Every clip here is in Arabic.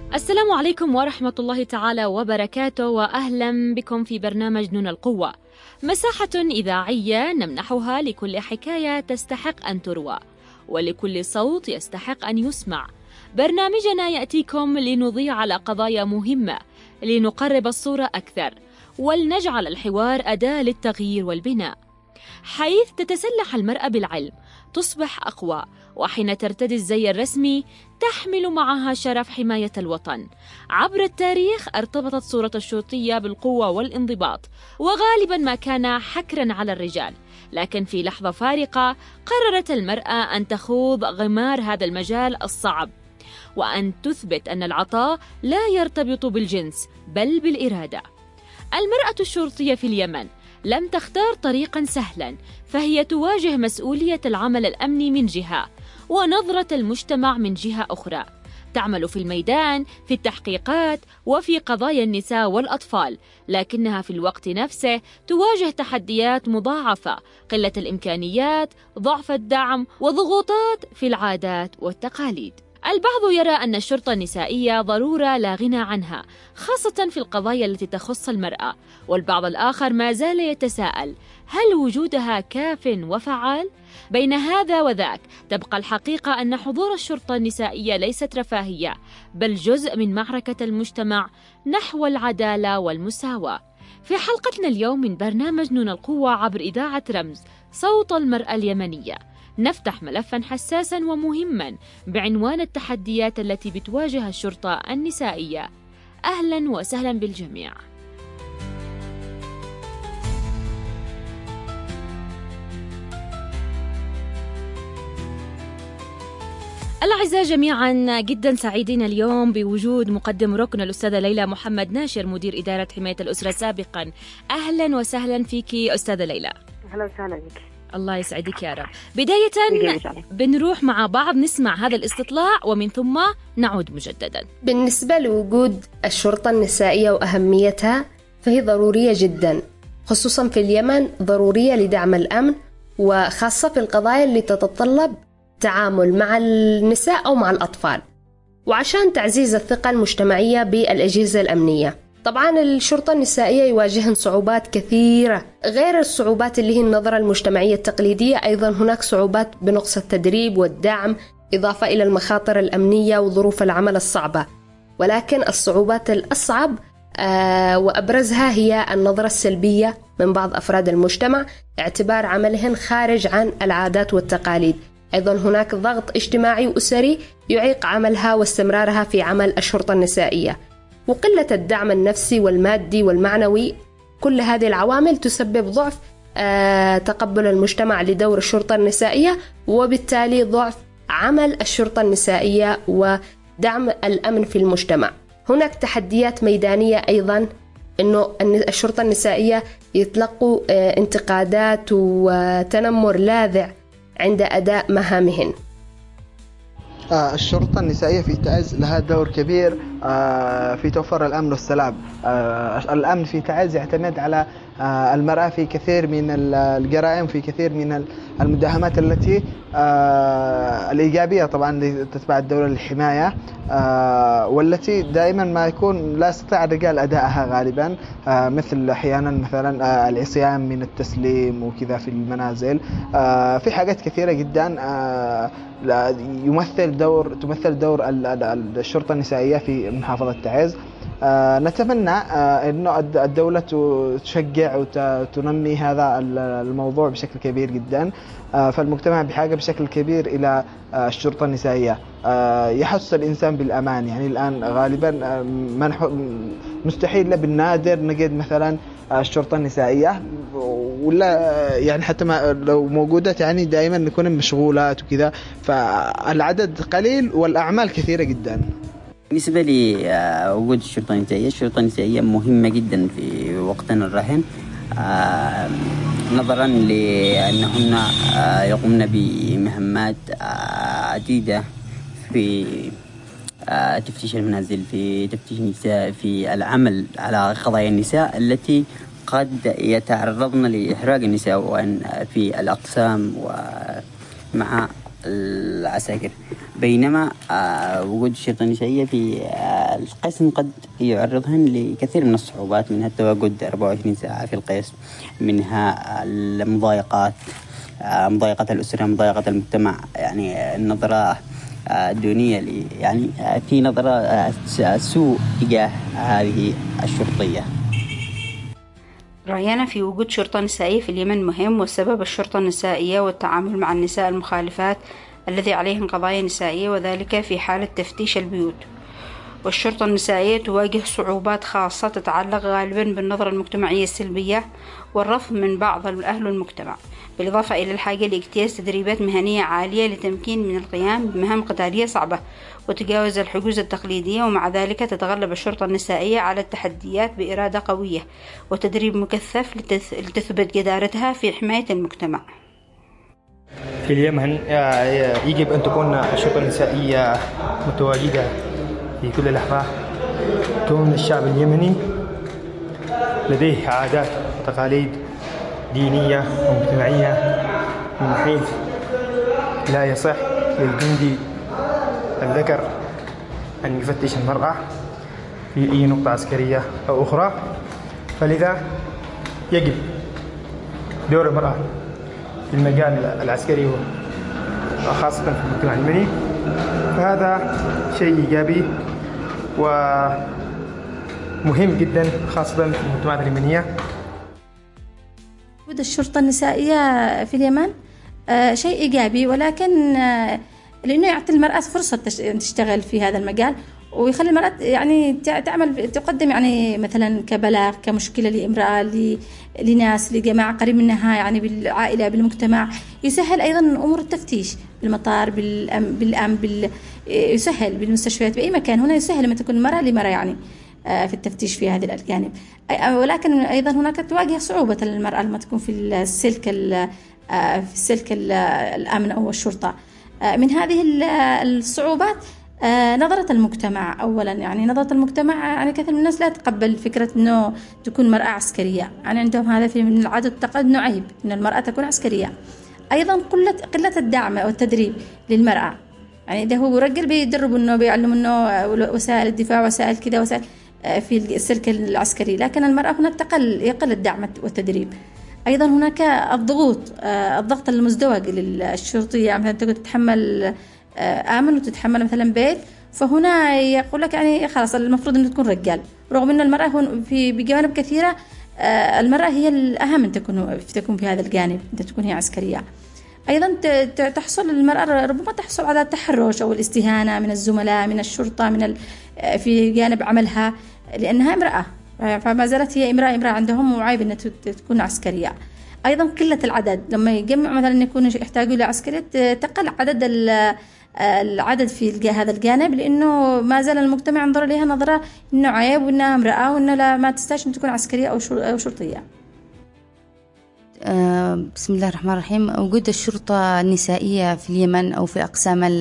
السلام عليكم ورحمة الله تعالى وبركاته، وأهلا بكم في برنامج نون القوة، مساحة إذاعية نمنحها لكل حكاية تستحق أن تروى ولكل صوت يستحق أن يسمع. برنامجنا يأتيكم لنضيء على قضايا مهمة، لنقرب الصورة أكثر، ولنجعل الحوار أداة للتغيير والبناء. حيث تتسلح المرأة بالعلم تصبح أقوى، وحين ترتدي الزي الرسمي تحمل معها شرف حماية الوطن. عبر التاريخ ارتبطت صورة الشرطية بالقوة والانضباط، وغالبا ما كان حكرا على الرجال، لكن في لحظة فارقة قررت المرأة أن تخوض غمار هذا المجال الصعب، وأن تثبت أن العطاء لا يرتبط بالجنس بل بالإرادة. المرأة الشرطية في اليمن لم تختار طريقا سهلا، فهي تواجه مسؤولية العمل الأمني من جهة ونظرة المجتمع من جهة أخرى. تعمل في الميدان، في التحقيقات، وفي قضايا النساء والأطفال، لكنها في الوقت نفسه تواجه تحديات مضاعفة: قلة الإمكانيات، ضعف الدعم، وضغوطات في العادات والتقاليد. البعض يرى أن الشرطة النسائية ضرورة لا غنى عنها، خاصة في القضايا التي تخص المرأة، والبعض الآخر ما زال يتساءل: هل وجودها كاف وفعال؟ بين هذا وذاك تبقى الحقيقة أن حضور الشرطة النسائية ليست رفاهية، بل جزء من معركة المجتمع نحو العدالة والمساواة. في حلقتنا اليوم من برنامج نون القوة عبر إذاعة رمز صوت المرأة اليمنية، نفتح ملفاً حساساً ومهماً بعنوان التحديات التي بتواجه الشرطة النسائية. أهلاً وسهلاً بالجميع. الأعزاء جميعاً، جداً سعيدين اليوم بوجود مقدم ركن الأستاذة ليلى محمد ناشر، مدير إدارة حماية الأسرة سابقاً. أهلاً وسهلاً فيك أستاذة ليلى. أهلا وسهلا بك. الله يسعدك يا رب. بداية بنروح مع بعض نسمع هذا الاستطلاع ومن ثم نعود مجددا. بالنسبة لوجود الشرطة النسائية وأهميتها، فهي ضرورية جدا، خصوصا في اليمن، ضرورية لدعم الأمن، وخاصة في القضايا اللي تتطلب تعامل مع النساء أو مع الأطفال، وعشان تعزيز الثقة المجتمعية بالأجهزة الأمنية. طبعا الشرطة النسائية يواجهن صعوبات كثيرة، غير الصعوبات اللي هي النظرة المجتمعية التقليدية. أيضا هناك صعوبات بنقص التدريب والدعم، إضافة إلى المخاطر الأمنية وظروف العمل الصعبة. ولكن الصعوبات الأصعب وأبرزها هي النظرة السلبية من بعض أفراد المجتمع، اعتبار عملهن خارج عن العادات والتقاليد. أيضا هناك ضغط اجتماعي وأسري يعيق عملها واستمرارها في عمل الشرطة النسائية، وقلة الدعم النفسي والمادي والمعنوي. كل هذه العوامل تسبب ضعف تقبل المجتمع لدور الشرطة النسائية، وبالتالي ضعف عمل الشرطة النسائية ودعم الأمن في المجتمع. هناك تحديات ميدانية أيضا، أنه الشرطة النسائية يتلقوا انتقادات وتنمر لاذع عند أداء مهامهن. الشرطة النسائية في تعز لها دور كبير في توفير الأمن والسلام. الأمن في تعز يعتمد على المرأة في كثير من الجرائم، في كثير من المداهمات التي الإيجابية طبعا اللي تتبع الدولة للحماية، والتي دائما ما يكون لا يستطيع الرجال أداءها غالبا، مثل أحيانا مثلا العصيان من التسليم وكذا في المنازل. في حاجات كثيرة جدا تمثل دور الشرطة النسائية في محافظة تعز. نتمنى أنه الدولة تشجع وتنمي هذا الموضوع بشكل كبير جدا، فالمجتمع بحاجة بشكل كبير إلى الشرطة النسائية. يحس الإنسان بالأمان، يعني الآن غالبا مستحيل بالنادر نجد مثلا الشرطة النسائية، ولا يعني حتى ما لو موجودة يعني دائما نكون مشغولات وكذا، فالعدد قليل والأعمال كثيرة جدا. بالنسبة لي وجود الشرطة النسائية مهمة جدا في وقتنا الراهن، نظرا لأنهن يقومن بمهمات عديدة في تفتيش المنازل، في تفتيش النساء، في العمل على قضايا النساء التي قد يتعرضن لإحراج النساء في الأقسام ومع العساكر. بينما وجود الشرطة النسائية في القسم قد يعرضهن لكثير من الصعوبات، منها التواجد 24 ساعة في القسم، منها المضايقات، مضايقة الأسرة، مضايقة المجتمع، يعني النظرة الدونية يعني في نظرة سوء تجاه هذه الشرطية. رأينا في وجود شرطة نسائية في اليمن مهم، وسبب الشرطة النسائية والتعامل مع النساء المخالفات الذي عليهن قضايا نسائية، وذلك في حالة تفتيش البيوت. والشرطة النسائية تواجه صعوبات خاصة تتعلق غالبا بالنظرة المجتمعية السلبية والرفض من بعض أهل المجتمع، بالإضافة إلى الحاجة لاجتياز تدريبات مهنية عالية لتمكين من القيام بمهام قتالية صعبة وتجاوز الحجوز التقليدية. ومع ذلك تتغلب الشرطة النسائية على التحديات بإرادة قوية وتدريب مكثف لتثبت جدارتها في حماية المجتمع. في اليمن يجب أن تكون الشرطة النسائية متواجدة في كل لحظة. كون الشعب اليمني لديه عادات وتقاليد دينية ومجتمعية، من حيث لا يصح للجندي الذكر أن يفتش المرأة في أي نقطة عسكرية أو أخرى، فلذا يجب دور المرأة في المجال العسكري وخاصة في المجتمع اليمني، فهذا شيء إيجابي ومهم جدا خاصة في المجتمعات اليمنية. وجود الشرطة النسائية في اليمن شيء إيجابي، ولكن لأنه يعطي المرأة فرصة تشتغل في هذا المجال، ويخلي المرأة يعني تعمل تقدم يعني مثلا كبلاغ كمشكلة لامرأة لناس لجماعة قريب منها يعني بالعائلة بالمجتمع. يسهل أيضا أمور التفتيش بالمطار بالأمن يسهل بالمستشفيات بأي مكان. هنا يسهل لما تكون المرأة لمرأة يعني في التفتيش في هذه الجانب. ولكن أيضا هناك تواجه صعوبة المرأة لما تكون في السلك الأمن أو الشرطة. من هذه الصعوبات نظرة المجتمع أولا، يعني نظرة المجتمع يعني كثير من الناس لا تقبل فكرة أنه تكون مرأة عسكرية، يعني عندهم هذا في من العادة والتقاليد أنه عيب أن المرأة تكون عسكرية. أيضا قلة الدعم والتدريب للمرأة، يعني إذا هو رجل بيدربوا أنه بيعلموا أنه وسائل الدفاع وسائل كذا وسائل في السلك العسكري، لكن المرأة هناك يقل الدعم والتدريب. أيضا هناك الضغط المزدوج للشرطية، مثلا تقدر تتحمل آمن وتتحمل مثلا بيت، فهنا يقول لك يعني خلاص المفروض أن تكون رجال، رغم أن المرأة بجوانب كثيرة المرأة هي الأهم أن تكون في هذا الجانب، أن تكون هي عسكرية. أيضا تحصل المرأة ربما تحصل على التحرش أو الاستهانة من الزملاء من الشرطة في جانب عملها، لأنها امرأة، فما زالت هي امرأة عندهم، وعيب أن تكون عسكرية. أيضا قلة العدد، لما يجمع مثلا يكونوا يحتاجوا لعسكرية تقل العدد في هذا الجانب، لأنه ما زال المجتمع ينظر إليها نظرة إنه عيب وإنها امرأة وإنه لا ما تستاهل تكون عسكرية أو شرطية. بسم الله الرحمن الرحيم. وجود الشرطة النسائية في اليمن أو في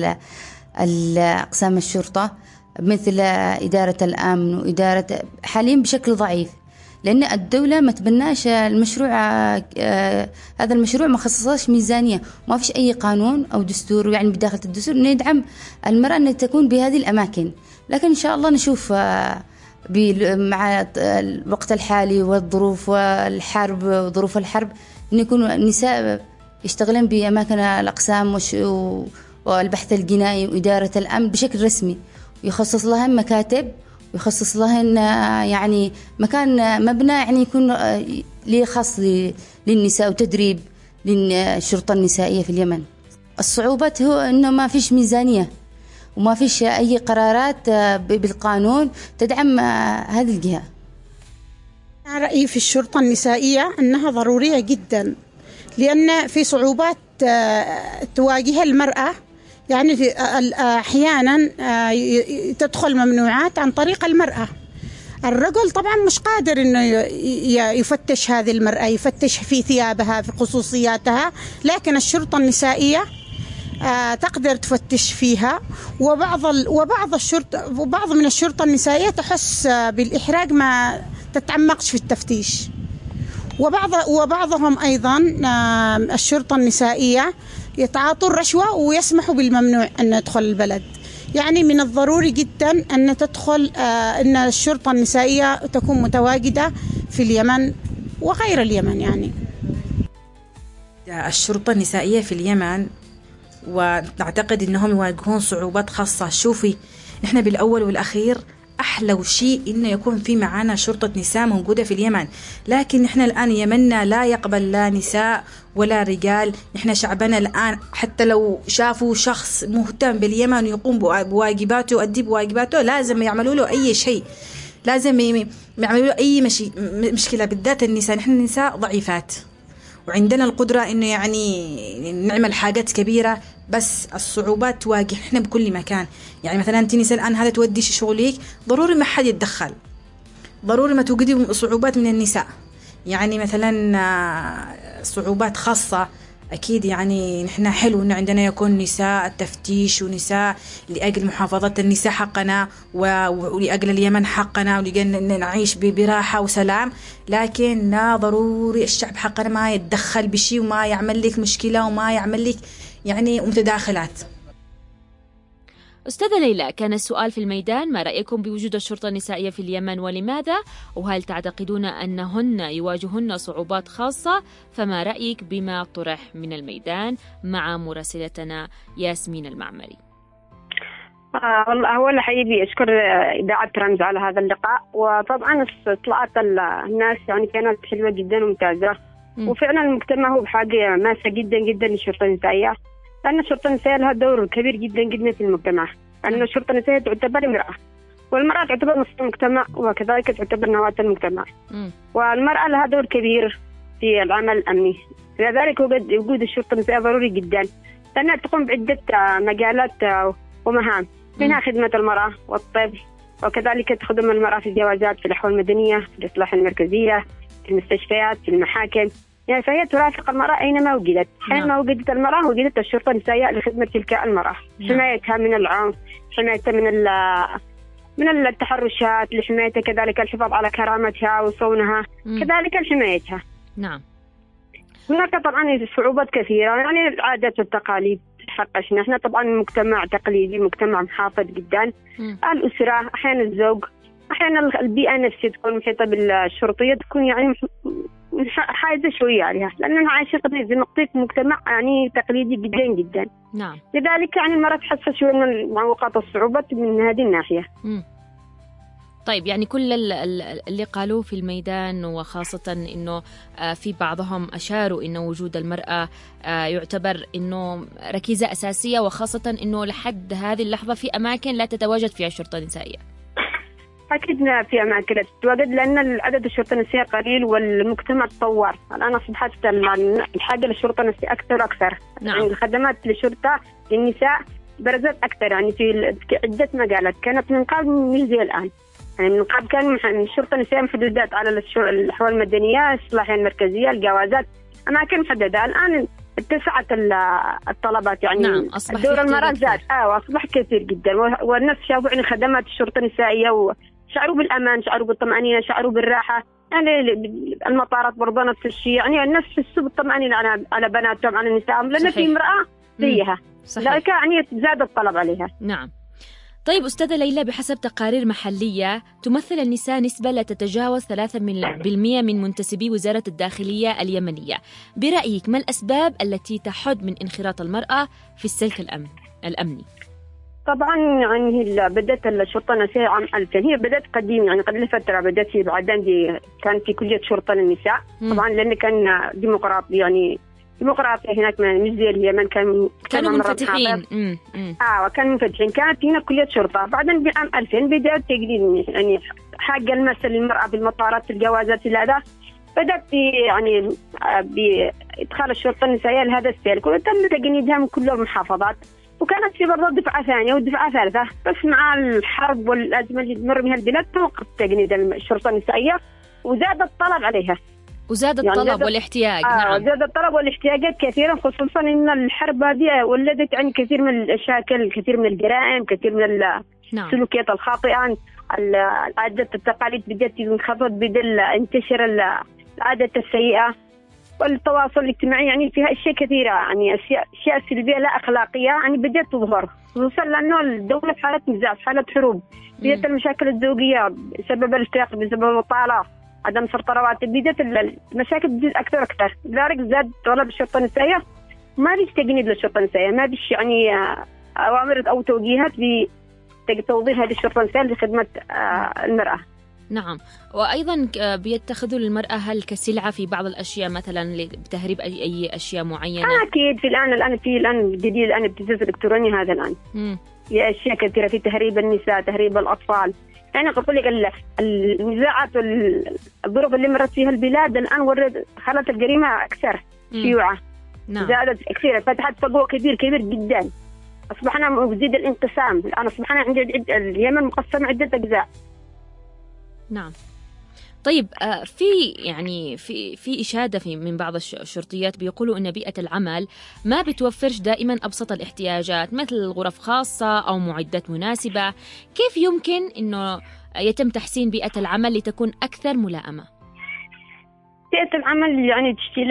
أقسام الشرطة مثل إدارة الأمن وإدارة حاليا بشكل ضعيف، لأن الدولة ما تبناش المشروع. هذا المشروع ما خصصش ميزانية، ما فيش أي قانون أو دستور يعني بداخل الدستور إنه يدعم المرأة أن تكون بهذه الأماكن. لكن إن شاء الله نشوف مع الوقت الحالي والظروف والحرب وظروف الحرب إن يكونوا النساء يشتغلن بأماكن الأقسام والبحث الجنائي وإدارة الأمن بشكل رسمي، يخصص لهم مكاتب ويخصص لهن يعني مكان مبنى يعني يكون خاص للنساء وتدريب للشرطة النسائية في اليمن. الصعوبات هو إنه ما فيش ميزانية وما فيش أي قرارات بالقانون تدعم هذه الجهة. رأيي في الشرطة النسائية أنها ضرورية جدا، لأن في صعوبات تواجه المرأة، يعني أحيانا تدخل ممنوعات عن طريق المرأة. الرجل طبعا مش قادر إنه يفتش هذه المرأة، يفتش في ثيابها في خصوصياتها، لكن الشرطة النسائية تقدر تفتش فيها. وبعض من الشرطة النسائية تحس بالإحراج ما تتعمقش في التفتيش. وبعضهم أيضا الشرطة النسائية يتعاطوا الرشوة ويسمحوا بالممنوع أن يدخل البلد. يعني من الضروري جدا أن تدخل أن الشرطة النسائية تكون متواجدة في اليمن وغير اليمن. يعني الشرطة النسائية في اليمن ونعتقد أنهم يواجهون صعوبات خاصة. شوفي، نحن بالأول والأخير أحلى شيء إنه يكون في معنا شرطة نساء موجودة في اليمن، لكن نحن الآن يمننا لا يقبل لا نساء ولا رجال. نحن شعبنا الآن حتى لو شافوا شخص مهتم باليمن يقوم بواجباته ويؤدي بواجباته لازم يعملوا له أي شيء، لازم يعملوا له أي مشكلة، بالذات النساء. نحن النساء ضعيفات وعندنا القدرة إنه يعني نعمل حاجات كبيرة، بس الصعوبات تواجهنا بكل مكان. يعني مثلا أنت نساء الآن هذا تودي شغلك، ضروري ما حد يتدخل، ضروري ما توجدي صعوبات من النساء. يعني مثلا صعوبات خاصة أكيد. يعني نحن حلو إنه عندنا يكون نساء التفتيش ونساء لأجل محافظة النساء حقنا ولأجل اليمن حقنا ولأجل نعيش براحة وسلام، لكن لا ضروري الشعب حقنا ما يتدخل بشيء وما يعمل لك مشكلة وما يعمل لك يعني متداخلات. أستاذة ليلى، كان السؤال في الميدان: ما رأيكم بوجود الشرطة النسائية في اليمن ولماذا؟ وهل تعتقدون أنهن يواجهن صعوبات خاصة؟ فما رأيك بما طرح من الميدان مع مراسلتنا ياسمين المعمري؟ والله أولا حقيقي أشكر إذاعة رمز على هذا اللقاء، وطبعا اطلاعات الناس يعني كانت حلوة جدا وممتازة، وفعلا المجتمع هو بحاجة ماسة جدا جدا للشرطة النسائية، لأن الشرطة النسائية لها دور كبير جدا جدا في المجتمع، لأن الشرطة النسائية تعتبر امرأة، والمرأة تعتبر نصف المجتمع وكذلك تعتبر نواة المجتمع، والمرأة لها دور كبير في العمل الأمني. لذلك وجود الشرطة النسائية ضروري جدا، لأنها تقوم بعدة مجالات ومهام، منها خدمة المرأة والطب، وكذلك تخدم المرأة في الجوازات، في الأحوال المدنية، في الإصلاح المركزية، في المستشفيات، في المحاكم. يعني فهي ترافق المرأة أينما وجدت. حينما وجدت المرأة وجدت الشرطة النسائية لخدمة تلك المرأة، حمايتها من العنف، حمايتها من التحرشات، لحمايتها كذلك الحفاظ على كرامتها وصونها، كذلك حمايتها. نعم. هناك طبعا صعوبات كثيرة، يعني العادات والتقاليد حقشنا. احنا طبعا مجتمع تقليدي، مجتمع محافظ جدا. الأسرة، أحيانا الزوج، أحيانا البيئة نفسها تكون محيطة بالشرطية، تكون يعني حاجة شوية عليها، لأننا عايشين زي ما قلت في مجتمع يعني تقليدي جدا جدا. نعم. لذلك يعني المرأة تحس شوية من معوقات الصعوبات من هذه الناحية. طيب، يعني كل اللي قالوه في الميدان، وخاصة إنه في بعضهم أشاروا إنه وجود المرأة يعتبر إنه ركيزة أساسية، وخاصة إنه لحد هذه اللحظة في أماكن لا تتواجد فيها الشرطة النسائية. أكيد في أماكن لا تتواجد، لأن عدد الشرطة النسائية قليل والمجتمع تطور. الآن أصبحت الحاجة للشرطة النسائية أكثر وأكثر. نعم. يعني الخدمات للشرطة للنساء برزت أكثر، يعني في عدة مجالات. كانت من قبل مش زي الآن. يعني من قبل كان الشرطة النسائية محدودات على الأحوال المدنية، الإصلاحية المركزية، الجوازات، أماكن محددة. الآن اتسعت الطلبات، يعني نعم، أصبح دور المرأة زاد وأصبح كثير جدا، والناس شافوا يعني خدمات الشرطة النسائية وشعروا بالأمان، شعروا بالطمأنينة، شعروا بالراحة. يعني المطارات برضه نفس الشيء، يعني الناس حسوا بالطمأنينة على بناتهم، على نسائهم، لأن في امرأة زيها. ذلك يعني زاد الطلب عليها. نعم. طيب أستاذة ليلى، بحسب تقارير محلية تمثل النساء نسبة لا تتجاوز 3% من منتسبي وزارة الداخلية اليمنية. برأيك ما الأسباب التي تحد من انخراط المرأة في السلك الأمني؟ طبعا يعني بدأت الشرطة النسائية عام 2000، هي بدأت قديم، يعني قبل فترة بدأت في بعدين كان في كلية شرطة للنساء. طبعا لأن كان ديمقراطي، يعني ديمقراطية هناك مش زي اليمن، كانوا منفتحين. وكانوا منفتحين. كانت هنا كلية شرطة. بعدين بعام 2000 بدأت تجديد، يعني حاجة المثل للمرأة بالمطارات، في الجوازات، في هذا. بدأت يعني بإدخال الشرطة النسائية لهذا السلك، وتم تجنيدها من كل المحافظات. وكانت في برضه دفعة ثانية ودفعة ثالثة، بس مع الحرب والأزمة اللي تمر بها البلاد توقف تجنيد الشرطة النسائية، وزاد الطلب عليها. وزاد الطلب يعني والاحتياج. نعم. زاد الطلب والاحتياجات كثيرا، خصوصا ان الحرب هذه ولدت عن كثير من المشاكل، كثير من الجرائم، كثير من السلوكيات الخاطئه. العادات التقاليد بدأت تنخفض، بدأ انتشر العادات السيئة. والتواصل الاجتماعي يعني فيها أشياء كثيرة، يعني أشياء سلبية لا أخلاقية يعني بدأت تظهر، خصوصا لأنه الدولة في حالة نزاع، في حالة حروب، بدأت المشاكل الزوجية بسبب الفقر، بسبب البطالة، عدم سرطة رواتب، بدأت المشاكل تزيد أكثر. لذلك زاد طلب الشرطة النسائية، ما فيش تجنيد للشرطة النسائية، ما فيش يعني أوامر أو توجيهات بتوظيف هذه الشرطة النسائية لخدمة المرأة. نعم، وأيضا بيتخذوا المرأة كسلعة في بعض الأشياء، مثلا بتهريب أي أشياء معينة. أكيد في الآن جديد الآن الابتزاز الإلكتروني هذا الآن في أشياء كثيرة، في تهريب النساء، تهريب الأطفال. يعني أقول لك النزاعات والظروف اللي مرت فيها البلاد الآن خلت الجريمة أكثر شيوعا. نعم. زادت كثيرة، فتحت فضاء كبير جدا. أصبحنا مزيد الانقسام، الآن أصبحنا عند اليمن مقسم عدة أجزاء. نعم. طيب في إشادة من بعض الشرطيات بيقولوا إن بيئة العمل ما بتوفرش دائما أبسط الاحتياجات، مثل غرف خاصة أو معدات مناسبة. كيف يمكن إنه يتم تحسين بيئة العمل لتكون أكثر ملائمة؟ بيئة العمل يعني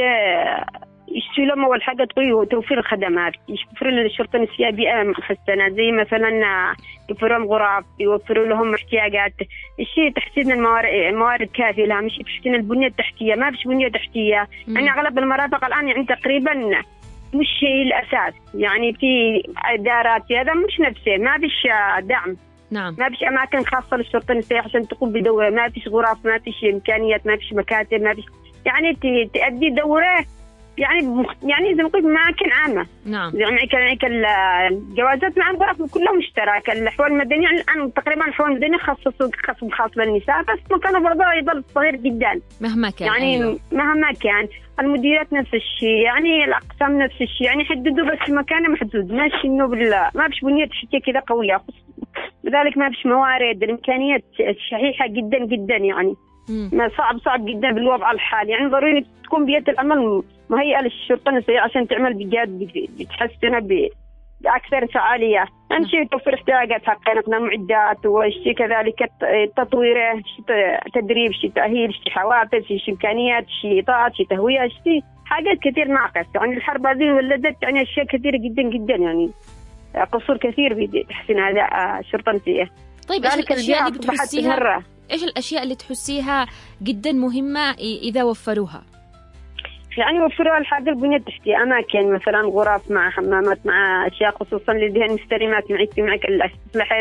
يشتري لهم أول حاجة توفير الخدمات، يوفروا للشرطة النسائية بيئة محسنة، زي مثلا يوفروا لهم غرف، يوفروا لهم احتياجات، الشيء تحسين الموارد كافية لها، مش تحسين البنية التحتية، ما فيش بنية تحتية. يعني أغلب المرافق الآن يعني تقريبا مش شيء الأساس، يعني في إدارات هذا مش نفسه، ما فيش دعم. نعم. ما فيش أماكن خاصة للشرطة النسائية عشان تقوم بدورة، ما فيش غرف، ما فيش إمكانيات، ما فيش مكاتب، ما فيش يعني تؤدي دورة يعني زي ما قلت أماكن عامة. نعم. يعني الجوازات مع الغرف كلها مشتركة. الأحوال المدنية الآن تقريبا الأحوال المدنية خصصوا قسم خاص للنساء، بس مكانه برضه يظل صغير جدا مهما كان. يعني أيوه. مهما كان المديرات نفس الشيء، يعني الأقسام نفس الشيء، يعني حددوا بس مكانه محدود، ماشي إنه ما فيش بنية تحتية كذا قوية، لذلك ما فيش موارد، الإمكانيات شحيحة جدا يعني ما صعب جدا بالوضع الحالي. يعني ضروري تكون بيئة العمل مهيئة للشرطة النسائية عشان تعمل بجد، بتحسنها بأكثر فعالية. يعني شيء توفر احتياجات حقنا من المعدات، والشيء كذلك تطويره، تدريب، شيء تأهيل، شيء حوافز، شيء إمكانيات، شيء إطاعة، شيء تهوية، شيء حاجات كثير ناقص. يعني الحرب هذه ولدت يعني أشياء كثيرة جدا يعني قصور كثير بتحسين هذا الشرطة النسائية. طيب إيش الأشياء اللي بتحسيها؟ إيش الأشياء اللي تحسيها جدا مهمة إذا وفروها؟ يعني وفروا الحاجة البنية التحتية، أماكن مثلا غرف مع حمامات مع أشياء خصوصا لديها المستلمات معك الأسلحة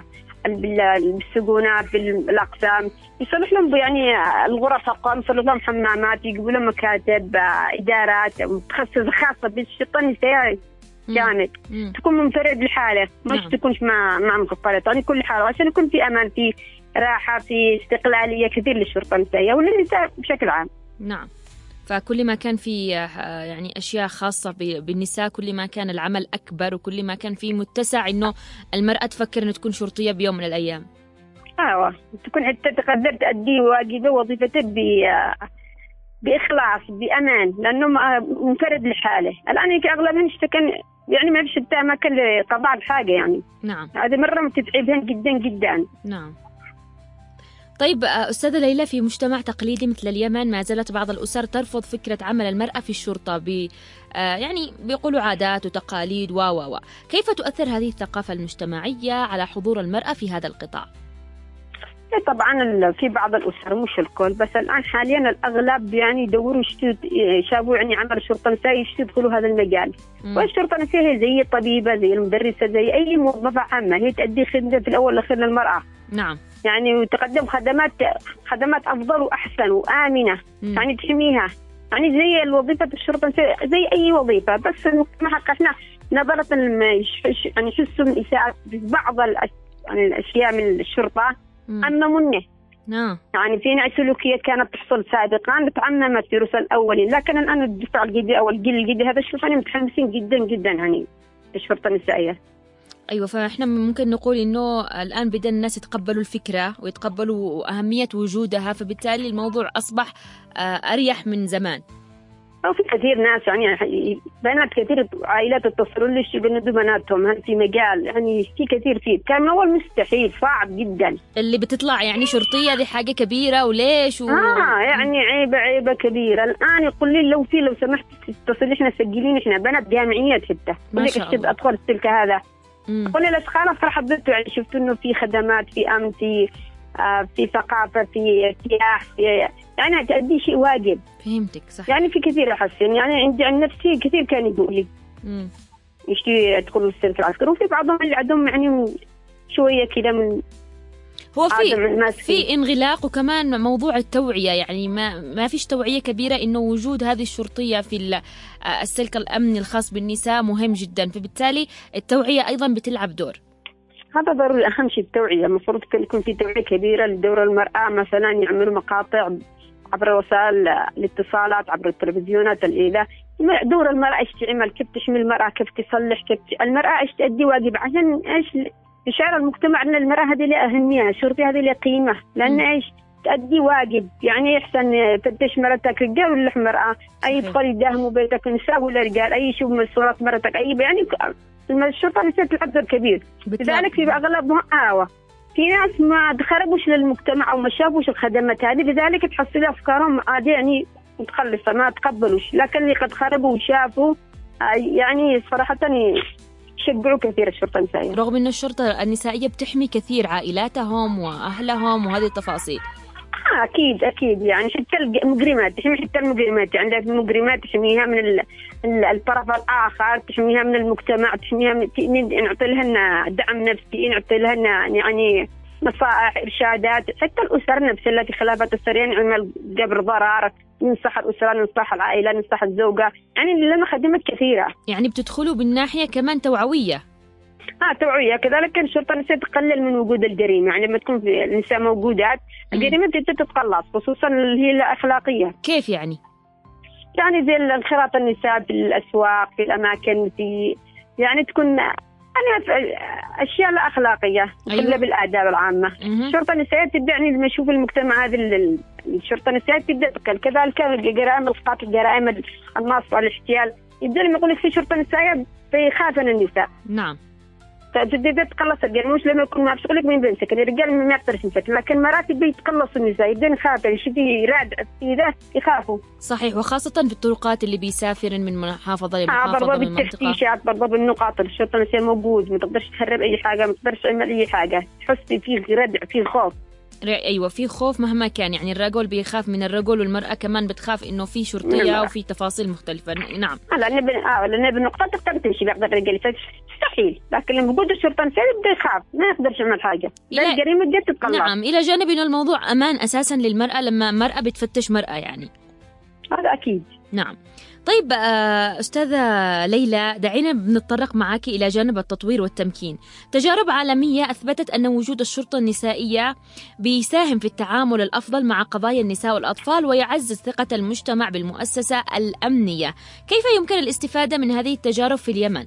بالسجونات بالأقسام، يصلح لهم يعني الغرف حقهم، يصلح لهم حمامات، يجيبوا لهم مكاتب، إدارات متخصصة خاصة بالشرطة النسائية كامل، تكون منفرد لحاله، مش تكونش مع مقفلات، يعني كل حالة عشان يكون في أمان، في راحة، في استقلالية كثير للشرطة النسائية وللنساء بشكل عام. نعم. فكل ما كان في يعني أشياء خاصة بالنساء، كل ما كان العمل أكبر، وكل ما كان في متسع إنه المرأة تفكر إنه تكون شرطية بيوم من الأيام. تكون حتى تقدر تأدي واجبه وظيفته بإخلاص بأمان، لأنه منفرد لحاله. الآن أغلبهم اشتكن يعني ما فيش مكان لقضاء بحاجة يعني. نعم. هذه مرة متتعبين جدا. نعم. طيب أستاذة ليلى، في مجتمع تقليدي مثل اليمن ما زالت بعض الأسر ترفض فكرة عمل المرأة في الشرطة يعني بيقولوا عادات وتقاليد كيف تؤثر هذه الثقافة المجتمعية على حضور المرأة في هذا القطاع؟ طبعا في بعض الأسر مش الكل، بس الآن حاليا الأغلب يعني يدوروا شافوا يعني عمل الشرطة النسائية يدخلوا هذا المجال. والشرطة النسائية زي الطبيبة، زي المدرسة، زي أي موظفة عامة، هي تؤدي خدمة في الأول والأخير للمرأة. نعم. يعني وتقدم خدمات أفضل وأحسن وآمنة، يعني تحميها، يعني زي الوظيفة الشرطة زي أي وظيفة، بس ما حققنا نظرة يعني يحسوا من إساءة بعض يعني الأشياء من الشرطة عممونه. يعني في سلوكيات كانت تحصل سابقا تعممت في رسل الأولين، لكن الآن الدفاع الجديد أو الجيل الجديد هذا الشرطة متحمسين جدا يعني الشرطة النسائية. أيوة، فإحنا ممكن نقول إنه الآن بدأ الناس يتقبلوا الفكرة ويتقبلوا أهمية وجودها، فبالتالي الموضوع أصبح أريح من زمان. وفي كثير ناس يعني بنات كثير عائلات اتصلوا لي يشوفوا بناتهم هل في مجال، يعني في كثير فيه كان من أول مستحيل صعب جدا. اللي بتطلع يعني شرطية دي حاجة كبيرة وليش يعني عيبة كبيرة. الآن يقول لي لو سمحت اتصل احنا سجلين احنا بنات جامعيات حتى ما شاء الله أدخل السلك هذا. قلنا لك خلاص راح حضرته، يعني شفت إنه في خدمات، في أمن، في ثقافة، في ارتياح، يعني تأدي شيء واجب. فهمتك صح. يعني في كثير أحسن، يعني عندي عن نفسي كثير كان يقول لي يشتي يدخلوا السلك العسكري، وفي بعضهم اللي عندهم يعني شوية كذا من هو في انغلاق، وكمان موضوع التوعية، يعني ما فيش توعية كبيرة إنه وجود هذه الشرطية في السلك الأمني الخاص بالنساء مهم جدا، فبالتالي التوعية أيضا بتلعب دور. هذا ضروري، أهم شيء التوعية. المفروض يكون في توعية كبيرة لدور المرأة، مثلا يعملوا مقاطع عبر وسائل الاتصالات، عبر التلفزيونات، الإذاعة. دور المرأة إيش تعمل، كيف تحمي المرأة، كيف تصلح، كيف المرأة إيش تأدي واجب، عشان إيش يشعر المجتمع أن المرأة هذه لها أهمية، الشرطة هذه لها قيمة، لأن إيش تأدي واجب. يعني يحسن فتش مرتك رجال ولا مرأة، أي يدخل يداهموا بيتك نساء ولا رجال، أي يشوف من صورات مرتك، أي يعني الشرطة نسيت الحد كبير. لذلك في أغلبهم في ناس ما تخرجوش للمجتمع أو ما شافوش الخدمات هذه، لذلك تحصل أفكارهم عادي يعني متخلفة، ما تقبلوش. لكن اللي قد خرجوا وشافوا يعني صراحة يشجعوا كثير الشرطة النسائية، رغم أن الشرطة النسائية بتحمي كثير عائلاتهم وأهلهم وهذه التفاصيل. أكيد يعني حتى المجرمات تحمي، حتى المجرمات عندها يعني المجرمات تحميها من الطرف الآخر، تحميها من المجتمع، تحميها نعطي لهن دعم نفسي، نعطي لهن يعني نصائح، إرشادات. حتى الأسر نفسها التي خلافات الأسر يعني عمل قبل ضرر، ننصح الأسرة، ننصح العائلة، ننصح الزوجة، يعني لنا خدمات كثيرة. يعني بتدخلوا بالناحية كمان توعوية. توعية. كذلك الشرطة النسائية تقلل من وجود الجريمة، يعني لما تكون في النساء موجودات الجريمة تتقلص، خصوصا اللي هي الأخلاقية. كيف يعني؟ يعني زي انخراط النساء في الأسواق، في الأماكن، في يعني تكون يعني أشياء لا أخلاقية إلا بالآداب العامة. الشرطة النسائية تبدأ يعني لما يشوف المجتمع هذه الشرطة النسائية تبدأ تقل. كذلك جرائم القتل، جرائم النصب والاحتيال، يبدأ لما يقول لك في شرطة نسائية فيخاف من النساء. نعم. تبدأ تقلص الرجال، مش لما يكون ما بشغلك مين بيمسك الرجال ما يقدرش يمسك، لكن مرات يبدأ يتقلص النساء، يبدأ يخاف يشتي يراد في ذا يخافوا. صحيح، وخاصة في الطرقات اللي بيسافر من محافظة لمحافظة برضه بالتفتيشات، برضه بالنقاط الشرطة النسائية موجود، ما تقدرش تخرب أي حاجة، ما تقدرش تعمل أي حاجة، تحس فيه ردع، فيه خوف. أيوة، في خوف مهما كان، يعني الرجل بيخاف من الرجل، والمرأة كمان بتخاف إنه في شرطية وفي تفاصيل مختلفة. نعم. لأن بالنقطة تقدر تمشي بعض الرجال مستحيل، لكن لما وجود الشرطة النسائية يبدأ يخاف، ما يقدرش يعمل حاجة، لا الجريمة بدأت تتقلص. نعم، إلى جانب إنه الموضوع أمان أساسا للمرأة لما مرأة بتفتش مرأة يعني. هذا أكيد. نعم. طيب أستاذة ليلى، دعينا بنتطرق معك إلى جانب التطوير والتمكين. تجارب عالمية أثبتت أن وجود الشرطة النسائية بيساهم في التعامل الأفضل مع قضايا النساء والأطفال، ويعزز ثقة المجتمع بالمؤسسة الأمنية. كيف يمكن الاستفادة من هذه التجارب في اليمن؟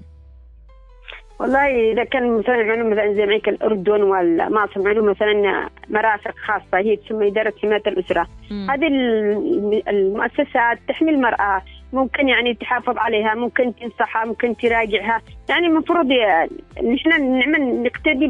والله إذا كان مثلا زي معك الأردن والمصر معلوم مثلا مرافق خاصة هي تسمى إدارة حماية الأسرة. هذه المؤسسات تحمي المرأة، ممكن يعني تحافظ عليها، ممكن تنصحها، ممكن تراجعها. يعني المفروض نحن نقتدي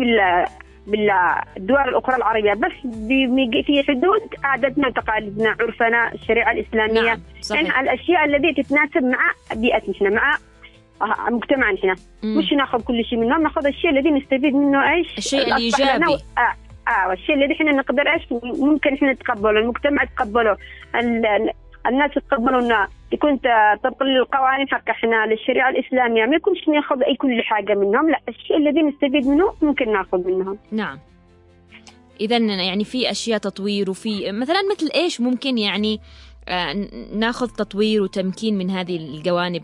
بالدول الأخرى العربية، بس في حدود عاداتنا وتقاليدنا، عرفنا، الشريعة الإسلامية. نعم. يعني الأشياء التي تتناسب مع بيئتنا، مع مجتمعنا هنا. مش ناخذ كل شيء منهم، ناخذ الشيء الذي نستفيد منه، ايش الشيء الإيجابي. والشيء الذي احنا نقدر ايش ممكن احنا نتقبله، المجتمع يتقبله، الناس يتقبلوا انه يكون طبقا للقوانين حق احنا للشريعة الإسلامية، ما يكونش ناخذ اي كل حاجة منهم، لا الشيء الذي نستفيد منه ممكن ناخذ منهم. نعم. إذا يعني في أشياء تطوير، وفي مثلا مثل ايش ممكن يعني ناخذ تطوير وتمكين من هذه الجوانب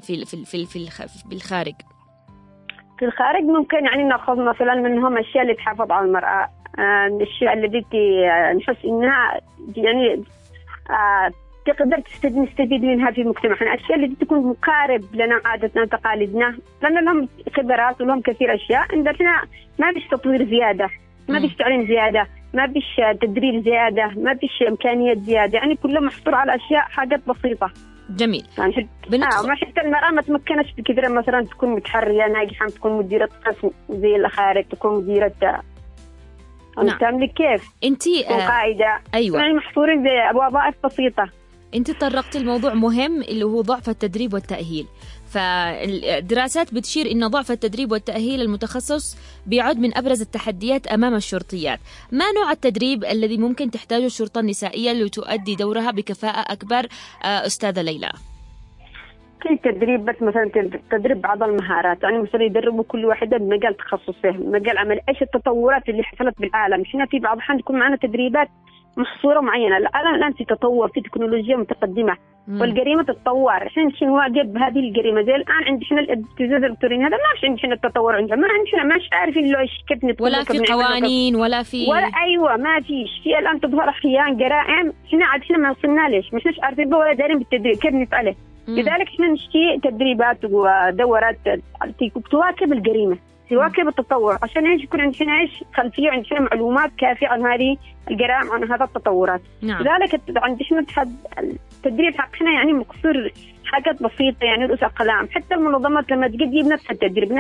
في الخارج. في الخارج ممكن يعني ناخذ مثلا منهم الاشياء اللي تحافظ على المرأة، الاشياء اللي نحس انها يعني تقدر نستفيد منها في مجتمعنا، الاشياء اللي تكون مقارب لنا عادتنا وتقاليدنا، لان لهم خبرات ولهم كثير اشياء. عندنا ما فيش تطوير زيادة، ما فيش تعليم زيادة، ما فيش تدريب زيادة، ما فيش إمكانيات زيادة، يعني كله محصور على أشياء حاجات بسيطة. جميل. يعني ما حتى المرأة ما تمكنش بكثرة مثلا تكون متحرية ناجحة، تكون مديرة قسم زي الأخارج، تكون مديرة تملك كيف انتي قاعدة. أيوة. يعني محصورين بوظائف بسيطة. انت طرقت الموضوع مهم اللي هو ضعف التدريب والتأهيل. فالدراسات بتشير إن ضعف التدريب والتأهيل المتخصص بيعد من أبرز التحديات أمام الشرطيات. ما نوع التدريب الذي ممكن تحتاجه الشرطة النسائية لتؤدي دورها بكفاءة أكبر أستاذة ليلى؟ في تدريب بس مثلا تدريب بعض المهارات، يعني مثلا يدربوا كل واحدة بمجال تخصصه، مجال عمل ايش التطورات اللي حصلت بالعالم. احنا في بعض الأحيان يكون معنا تدريبات محصورة معينة. الآن في تطور، في تكنولوجيا متقدمة والجريمة تتطور. احنا نواجه بهذه الجريمة زي الآن عندنا الابتزاز الإلكتروني، هذا ما عندنا التطور، عندنا ما عندنا مش عارفين له كيف نتطور ولا في قوانين ولا أيوة ما فيش. في الآن تظهر خيانة جرائم احنا ما وصلنا ليش مش عارفين ولا دارين بالتدريب كيف نفعله. لذلك احنا نشتي تدريبات ودورات تواكب الجريمة، تواكب التطور، عشان يكون عندنا خلفية وعندنا معلومات كافية عن هذه الجرائم، عن هذا التطورات. نعم. لذلك عندنا التدريب حقنا يعني مقصور حاجات بسيطة، يعني رؤوس أقلام. حتى المنظمات لما تجيب نفس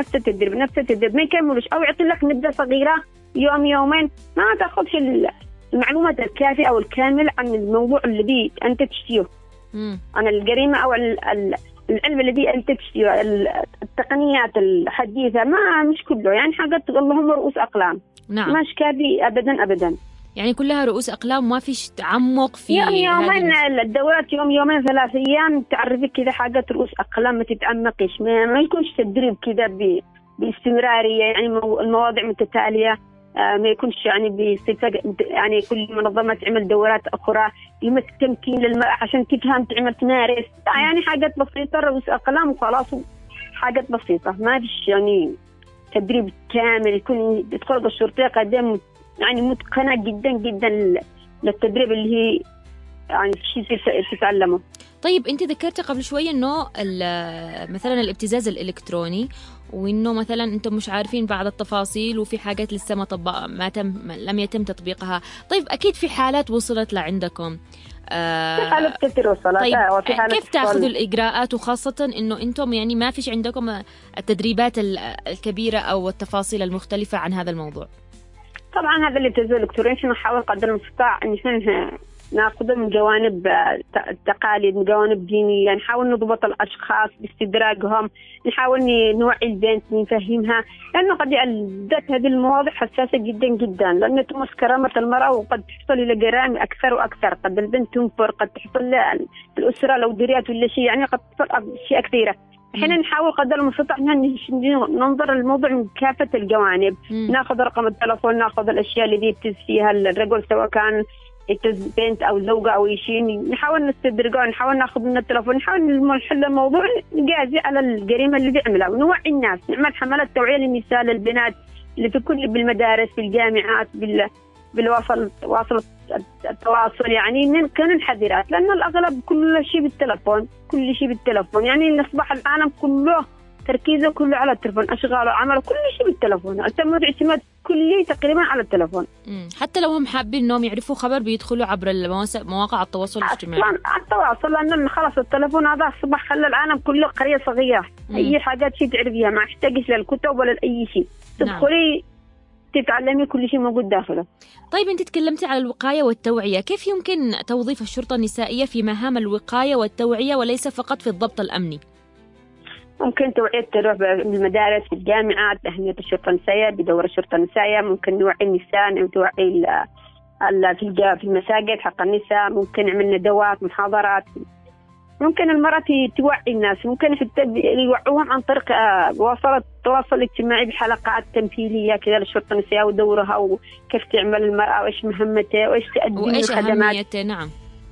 التدريب ما يكملوش، أو يعطي لك نبذة صغيرة يوم يومين، ما تأخذش المعلومات الكافية أو الكامل عن الموضوع الذي أنت تشتيه، عن الجريمة أو العلم الذي أنت تشتيه، التقنيات الحديثة مش كله، يعني حاجات اللهم رؤوس أقلام. نعم. مش كافي أبدا. يعني كلها رؤوس أقلام، ما فيش تعمق في يومين الدورات، يومين 3 أيام تعرفك كذا حاجات رؤوس أقلام، ما تتعمقش، ما يكونش تدريب كذا باستمرارية، يعني المواضيع متتالية، ما يكونش يعني بصفة يعني كل منظمة تعمل دورات أخرى يمس تمكين للمرأة عشان تفهم تعمل تمارس، يعني حاجات بسيطة رؤوس أقلام وخلاص، حاجات بسيطة، ما فيش يعني تدريب كامل يكون تدخل الشرطية قدام يعني متقنة جدا للتدريب اللي هي يعني شيء تتعلمه. طيب أنت ذكرت قبل شوية إنه مثلا الابتزاز الإلكتروني، وإنه مثلا أنتم مش عارفين بعض التفاصيل، وفي حاجات لسه لم يتم تطبيقها. طيب أكيد في حالات وصلت لعندكم. في حالات كثير وصلت. طيب كيف تأخذوا الإجراءات، وخاصة إنه أنتم يعني ما فيش عندكم التدريبات الكبيرة أو التفاصيل المختلفة عن هذا الموضوع؟ طبعا هذا الابتزاز الإلكتروني نحاول قدر المستطاع إن احنا ناخذه من جوانب تقاليد، من جوانب دينية، نحاول نضبط الأشخاص باستدراجهم، نحاول نوعي البنت نفهمها، لأنه قد أدت هذه المواضيع حساسة جدا، لأنه تمس كرامة المرأة، وقد تحصل إلى جرائم أكثر وأكثر، قد البنت تنفر، قد تحصل الأسرة لو دريت ولا شيء، يعني قد تحصل أشياء كثيرة. احنا نحاول قدر المستطاع ننظر الموضوع من كافة الجوانب، ناخذ رقم التلفون، ناخذ الأشياء اللي يبتز فيها الرجل سواء كان بنت أو زوجة أو شيء، نحاول نستدرجه، نحاول ناخذ من التلفون، نحاول نحل الموضوع نجازي على الجريمة اللي بيعملها، ونوعي الناس، نعمل حملات توعية للنساء للبنات اللي في كل بالمدارس بالجامعات بالواصل التواصل، يعني نكون حذرات، لأن الأغلب كل شيء بالتلفون، يعني نصبح العالم كله تركيزه كله على التلفون، أشغاله عمله كل شيء بالتلفون، اعتماد كلي تقريبا على التلفون. حتى لو هم حابين انهم يعرفوا خبر بيدخلوا عبر مواقع التواصل الاجتماعي. التواصل، لأنه خلاص التلفون هذا أصبح خلى العالم كله قرية صغيرة، أي حاجات شيء تعرفيها، ما يحتاجش للكتب ولا لأي شيء، تدخلي تتعلمي كل شيء موجود داخله. طيب أنت تكلمتي على الوقاية والتوعية، كيف يمكن توظيف الشرطة النسائية في مهام الوقاية والتوعية وليس فقط في الضبط الأمني؟ ممكن توعية تروح بالمدارس بالجامعات أهمية الشرطة النسائية، بدور الشرطة النسائية، ممكن نوعي النساء، نوعي في المساجد حق النساء، ممكن نعمل ندوات محاضرات، ممكن المرأة توعي الناس، ممكن حتى يوعوهم عن طريق التواصل الاجتماعي بحلقات تمثيلية كذا للشرطة النسائية ودورها وكيف تعمل المرأة وإيش مهمتها وإيش تقدم الخدمات. نعم،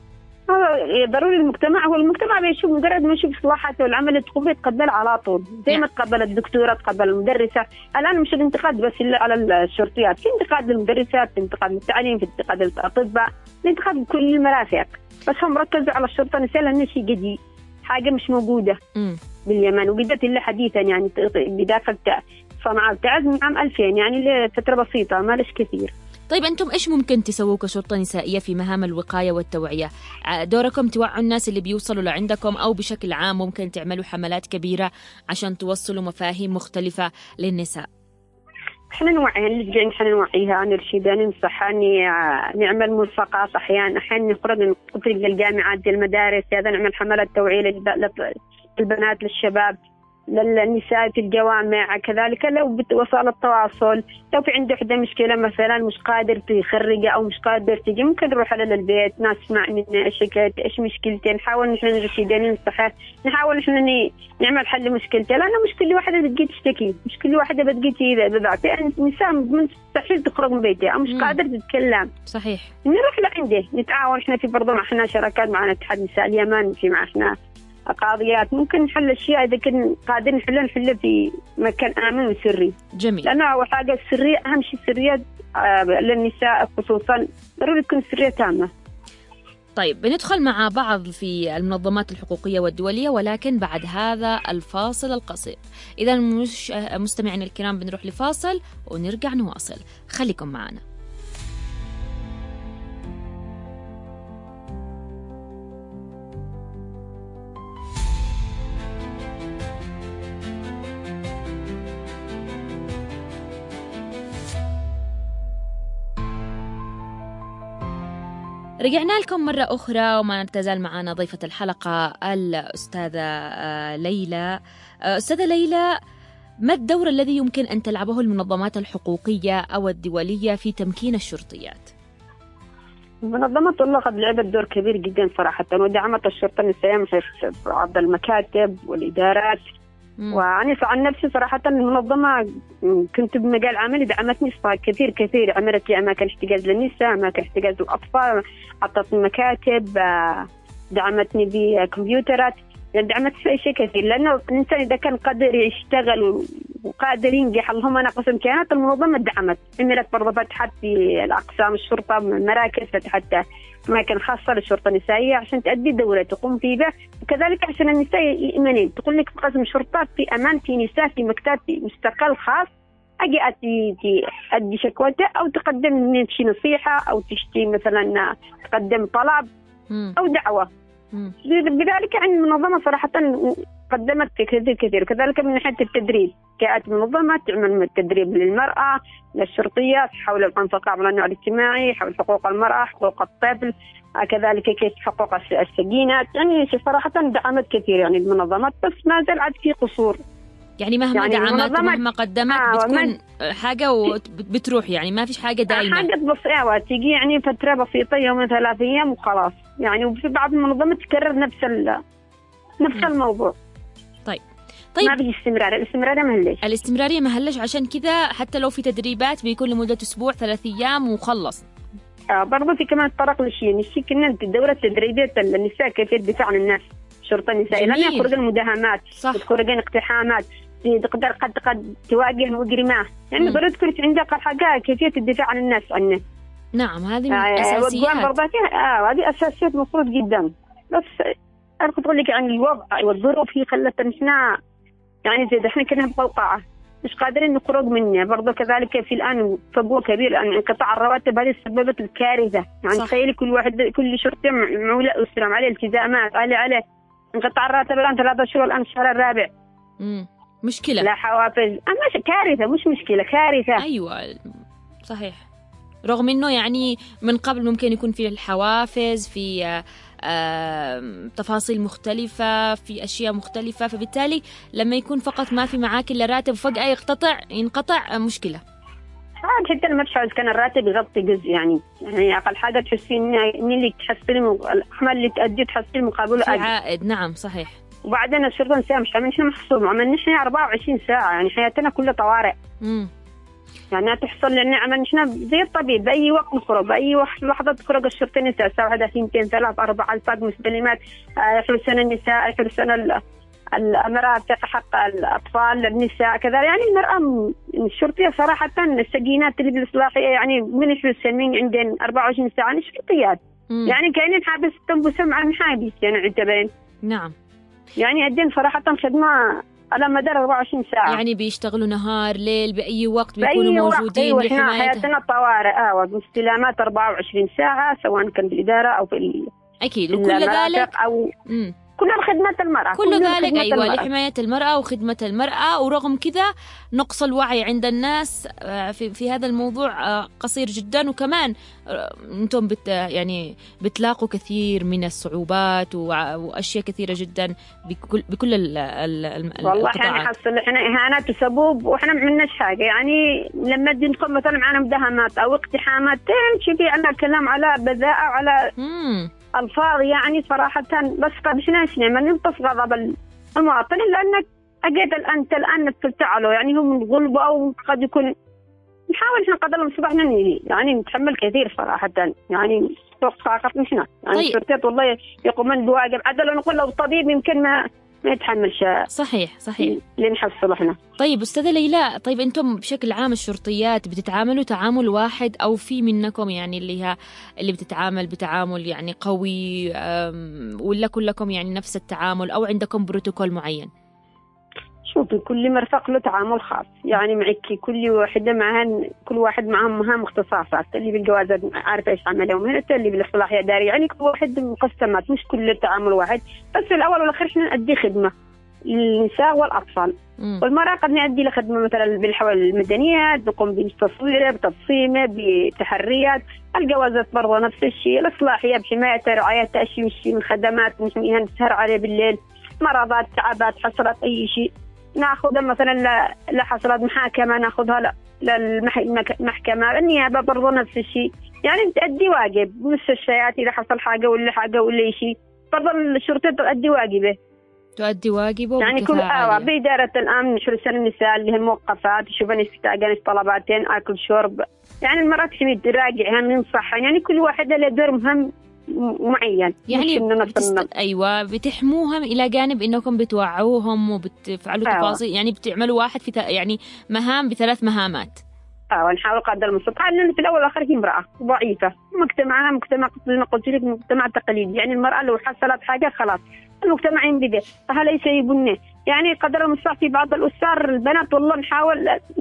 ضروري المجتمع، هو المجتمع بيشوف مجرد ما يشوف إصلاحاته والعمل اللي تقوم يتقبل على طول، زي ما تقبل الدكتورة تقبل المدرسة. الآن مش الانتقاد بس على الشرطيات، في انتقاد للمدرسات، في انتقاد للتعليم، في انتقاد للأطباء، الانتقاد لكل المرافق، بس هم ركزوا على الشرطة النسائية لأنه شيء جديد، حاجة مش موجودة باليمن، وجدت إلا حديثا يعني بداخل صنعاء تعز من عام 2000، يعني لفترة بسيطة ما لش كثير. طيب أنتم إيش ممكن تسووا كشرطة نسائية في مهام الوقاية والتوعية؟ دوركم توعوا الناس اللي بيوصلوا لعندكم، أو بشكل عام ممكن تعملوا حملات كبيرة عشان توصلوا مفاهيم مختلفة للنساء؟ احنا نوعيها، اللي احنا نوعيها، نرشدها، ننصحها، نعمل ملصقات، احيانا نخرج نطلق للجامعات المدارس، هذا نعمل حملات توعية للبنات للشباب للنساء في الجوامع، كذلك لو وسائل التواصل، لو في عنده حدا مشكلة مثلا مش قادر يخرج أو مش قادر تجي، ممكن نروح على البيت نسمع منه إيش حكايته إيش مشكلته، نحاول نحن نرشدها ننصحها، نحاول نحن نعمل حل مشكلته، لأنه مش كل واحدة بتجي تشتكي، مش كل واحدة بتجي بضعف، يعني النساء مستحيل تخرج من بيتها أو مش قادر تتكلم. صحيح. نروح لعنده نتعاون، إحنا في برضه معنا شراكات، معنا اتحاد نساء اليمن، في معنا قاضيات، ممكن نحل الأشياء إذا كنا قادرين نحلها في مكان آمن وسري. جميل. لأنه أول حاجة السرية أهم شيء، السرية للنساء خصوصا ضروري تكون السرية تامة. طيب بندخل مع بعض في المنظمات الحقوقية والدولية، ولكن بعد هذا الفاصل القصير. إذا مستمعين الكرام بنروح لفاصل ونرجع نواصل، خليكم معنا. رجعنا لكم مرة أخرى وما تزال معنا ضيفة الحلقة الأستاذة ليلى. أستاذة ليلى، ما الدور الذي يمكن أن تلعبه المنظمات الحقوقية أو الدولية في تمكين الشرطيات؟ المنظمات والله قد لعبت دور كبير جدا صراحة، ودعمت الشرطة النسائية في بعض المكاتب والإدارات. وأنا عن نفسي صراحة المنظمة كنت بمجال عملي دعمتني كثير، عملت لي أماكن احتجاز للنساء، أماكن احتجاز للأطفال، عطتني مكاتب، دعمتني بكمبيوترات، دعمت في شيء كثير، لأنه الإنسان إذا كان قادر يشتغل وقادر ينجح، اللهم ناقص إمكانات، المنظمة دعمت، عملت برضه فتحت في الأقسام الشرطة مراكز، فتحت أماكن خاصة للشرطة النسائية عشان تؤدي دورها تقوم فيها، وكذلك عشان النساء يؤمنين، تقول لك في قسم شرطات في أمان، في نساء في مكتب مستقل خاص، أجي أدي شكوتها أو تقدم شي نصيحة أو تشتي مثلا تقدم طلب أو دعوة. بذلك يعني المنظمة صراحة قدمت كثير، وكذلك من ناحية التدريب، كانت منظمة تعمل التدريب للمرأة للشرطية حول الأنفقة على النوع الاجتماعي، حول حقوق المرأة، حقوق الطفل، كذلك كيف حقوق السجينات، يعني صراحة دعمت كثير يعني المنظمات، بس ما زال عاد في قصور. يعني مهما دعمت ومهما قدمت بتكون حاجة وبتروح، يعني ما فيش حاجة دائمة، حاجة بسيطة تيجي يعني فترة بسيطة، يومين 3 أيام وخلاص يعني، وفي بعض المنظمات تكرر نفس الموضوع. طيب ما في الاستمرارية مهلش، عشان كذا حتى لو في تدريبات بيكون لمدة أسبوع 3 أيام وخلص. برضو في كمان طرق الشيء كنا الدورة التدريبية للنساء كيف الدفاع عن النفس، شرطة النسائية لن يخرج المداهمات، تخرج اقتحامات، تقدر قد تواجه مجرمات، يعني ضروري تكون عندك حاجة كيفية الدفاع عن النفس عنه. نعم هذه من الأساسيات. هذه أساسيات مفروض جدا، بس أنا كنت أقول لك عن الوضع والظروف هي خلتنا إحنا يعني زي إحنا كنا بقوقعة مش قادرين نخرج منها، برضه كذلك في الآن فجوة كبيرة، يعني انقطاع الرواتب هذه سببت الكارثة، يعني تخيلي كل شرطي معولة أسرة عليه التزامات، عليه انقطاع الراتب الآن 3 شهور، الآن الشهر الرابع. مشكلة، لا حوافز، كارثة، مش مشكلة، كارثة. أيوة صحيح، رغم إنه يعني من قبل ممكن يكون في الحوافز، في تفاصيل مختلفة، في أشياء مختلفة، فبالتالي لما يكون فقط ما في معاك إلا راتب فجأة ينقطع مشكلة. حتى المدفع كان الراتب يغطي جزء، يعني أقل حاجة تحسين إن اللي تحصلي الأعمال اللي تأدي تحصلي مقابله في عائد. نعم صحيح. وبعدين الشرطة النسائية مش عملنا محصول، عملنا 24 ساعة، يعني حياتنا كلها طوارئ. يعني تحصل لنا عملنا زي الطبيب، بأي وقت نخرج، بأي لحظة تخرج الشرطة النساء، الساعة 1 2 3 4 ألفاظ مستلمات، يحرسون النساء، يحرسون المرأة، حق الأطفال، النساء كذا، يعني المرأة الشرطية صراحة السجينات اللي بالإصلاحية يعني من يحرسون من عندنا 24 ساعة الشرطيات، يعني كأنين حابس تنبسم عن حابس يعني عتبين. نعم. يعني أدين صراحة خدمة على مدار 24 ساعة. يعني بيشتغلوا نهار ليل بأي وقت بيكونوا موجودين أيوة لحماية. حياتنا طوارئ واستلامات 24 ساعة سواء كان بالإدارة أو في أكيد. وكل ذلك أو كل خدمة المرأة، كل ذلك أيوة لحماية المرأة وخدمة المرأة. ورغم كذا نقص الوعي عند الناس في هذا الموضوع قصير جدا. وكمان أنتم يعني بتلاقوا كثير من الصعوبات وأشياء كثيرة جدا بكل والله احنا حصل احنا إهانات وسبوب وإحنا ما عملناش حاجة. يعني لما ندخل مثلا معنا مداهمات أو اقتحامات تمشي عنا كلام على بذاءة وعلى الفاظ يعني صراحة. بس قد ايش نعمل؟ نمتص غضب المواطن لأنك أجد أنت الآن تفعله يعني هم غلبوا أو قد يكون نحاول إحنا قدر المستطاع يعني نتحمل كثير صراحة يعني فوق طاقتنا إحنا يعني شرطيات والله يقومون بواجب عدل ونقول لو طبيب يمكن ما يتحملش. صحيح اللي نحصل إحنا. طيب أستاذة ليلى، طيب أنتم بشكل عام الشرطيات بتتعاملوا تعامل واحد أو في منكم يعني اللي بتتعامل بتعامل يعني قوي ولا كلكم يعني نفس التعامل أو عندكم بروتوكول معين؟ شوفي كل مرفق له تعامل خاص يعني معك كل واحد معهم مهام اختصاصات. اللي بالجوازات عارف ايش عملهم هنا، اللي بالاصلاحيه داري يعني كل واحد مقسمات مش كل التعامل واحد. بس في الاول والاخير احنا نؤدي خدمه للنساء والاطفال والمراه قد نؤدي لخدمه مثلا بالحوالي المدنيه نقوم بالتصوير بتصميمه بتحريات. الجوازات برضه نفس الشيء. الاصلاحيه بحمايه رعايه تأشيش من خدمات نحميها نسهر عليه بالليل مرضات تعبات حصلت اي شيء ناخذها مثلا لحصلت محاكمة ناخذها للمحكمة. النيابة برضو نفس الشيء يعني تأدي واجب. مستشفيات إذا حصل حاجة ولا شيء برضو الشرطة تؤدي واجبه يعني كل بإدارة الأمن شرطة النساء اللي هي الموقفات يشوف ناس تحتاج طلباتين أكل شرب يعني المرأة تحمي تراجعها ننصحها يعني كل واحد له دور مهم معين يعني أيوة بتحموهم إلى جانب إنكم بتوعوهم وبتفعلوا تفاصيل يعني بتعملوا واحد في يعني مهام ب3 مهامات. ونحاول قدر المستطاع لأن في الأول والآخر هي امرأة ضعيفة. مجتمعنا مجتمع زي ما قلت لك مجتمع تقليدي يعني المرأة لو حصلت حاجة خلاص المجتمع ينبذ فهلا يسيبونه يعني قدر المستطاع. في بعض الأسر البنات والله نحاول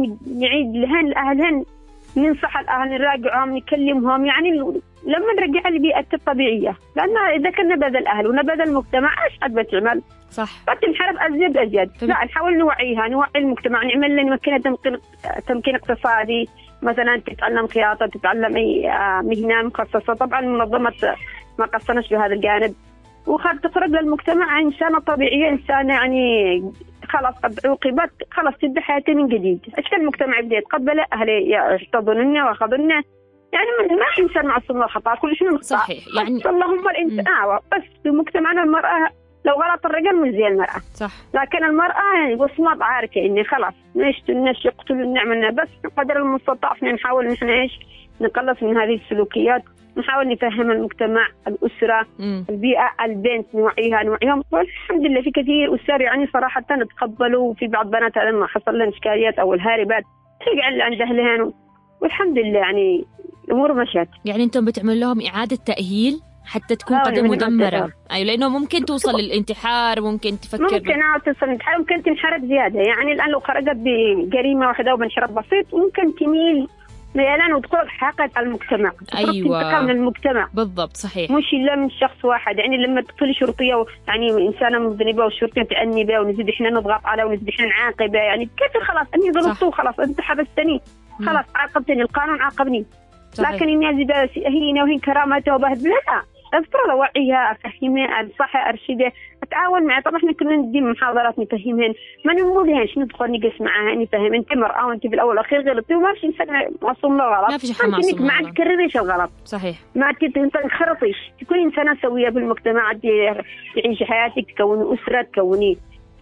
نعيد لهن لأهلهن ننصح الأهل نراجعهم نكلمهم يعني لما نرجع البيئة الطبيعية. لأن إذا كان نبذ الأهل ونبذ المجتمع إيش قد بتعمل؟ صح. بتنحرف أزيد. لا نحاول نوعي المجتمع نعمل لنا مكانة تمكين اقتصادي مثلا تتعلم خياطة تتعلم أي مهنة مخصصة. طبعا منظمة ما قصناش بهذا الجانب وخد تخرج للمجتمع إنسانة طبيعية إنسانة يعني خلاص قد عوقبت خلاص تبدأ حياتي من جديد. إيش كان المجتمع يبدأ يتقبل أهلي يحتضنني وأخذني يعني ما إنسان معصوم من الخطأ كل شيء مخطئ صحيح يعني اللهم الإنسان بس في مجتمعنا المرأة لو غلط الرجال مش زي المرأة صح. لكن المرأة يعني وصمات عارفة إني خلاص نشتل الناس يقتلوا نعملنا بس قدر المستطاع نحاول نحن إيش نقلص من هذه السلوكيات نحاول نفهم المجتمع الأسرة البيئة البنت نوعيهم. والحمد لله في كثير أسر يعني صراحة نتقبلوا. في بعض بنات لما حصل لهم إشكاليات أو الهاربات ترجع عند أهلهن والحمد لله يعني الأمور مشت. يعني أنتم بتعمل لهم إعادة تأهيل حتى تكون قدم مدمرة. أيوة لأنه ممكن توصل للانتحار ممكن تفكر ممكن توصل للانتحار ممكن تنحرف زيادة. يعني الآن لو خرجت بجريمة واحدة وبانحراف بسيط ممكن تميل ميلان وتدخل حقد على المجتمع. أيوة تنتقم للمجتمع بالضبط صحيح. مش إلا من شخص واحد يعني لما تدخل شرطية يعني إنسانة مذنبة والشرطية تأنبه ونزيد إحنا نضغط عليه ونزيد إحنا نعاقبه يعني كيف خلاص أني ضربته خلاص أنت حبستني خلاص عاقبتني القانون عاقبني صحيح. لكن إني أزيد هينة وهين كرامته وبهدلها أفترض أوعيها أفهمها أنصحها أرشدها أتعاون معها. طبعا إحنا كنا ندي محاضرات نفهمهن ما نمولهنش ندخل نقص معها نفهم أنت مرأة وأنت بالأول والأخير غلطتي وما فيش إنسان معصوم غلط ما فيش حد معصوم ما تكرريش الغلط صحيح ما تنخرطيش تكوني إنسانة سوية بالمجتمع تعيشي حياتك تكوني أسرة تكوني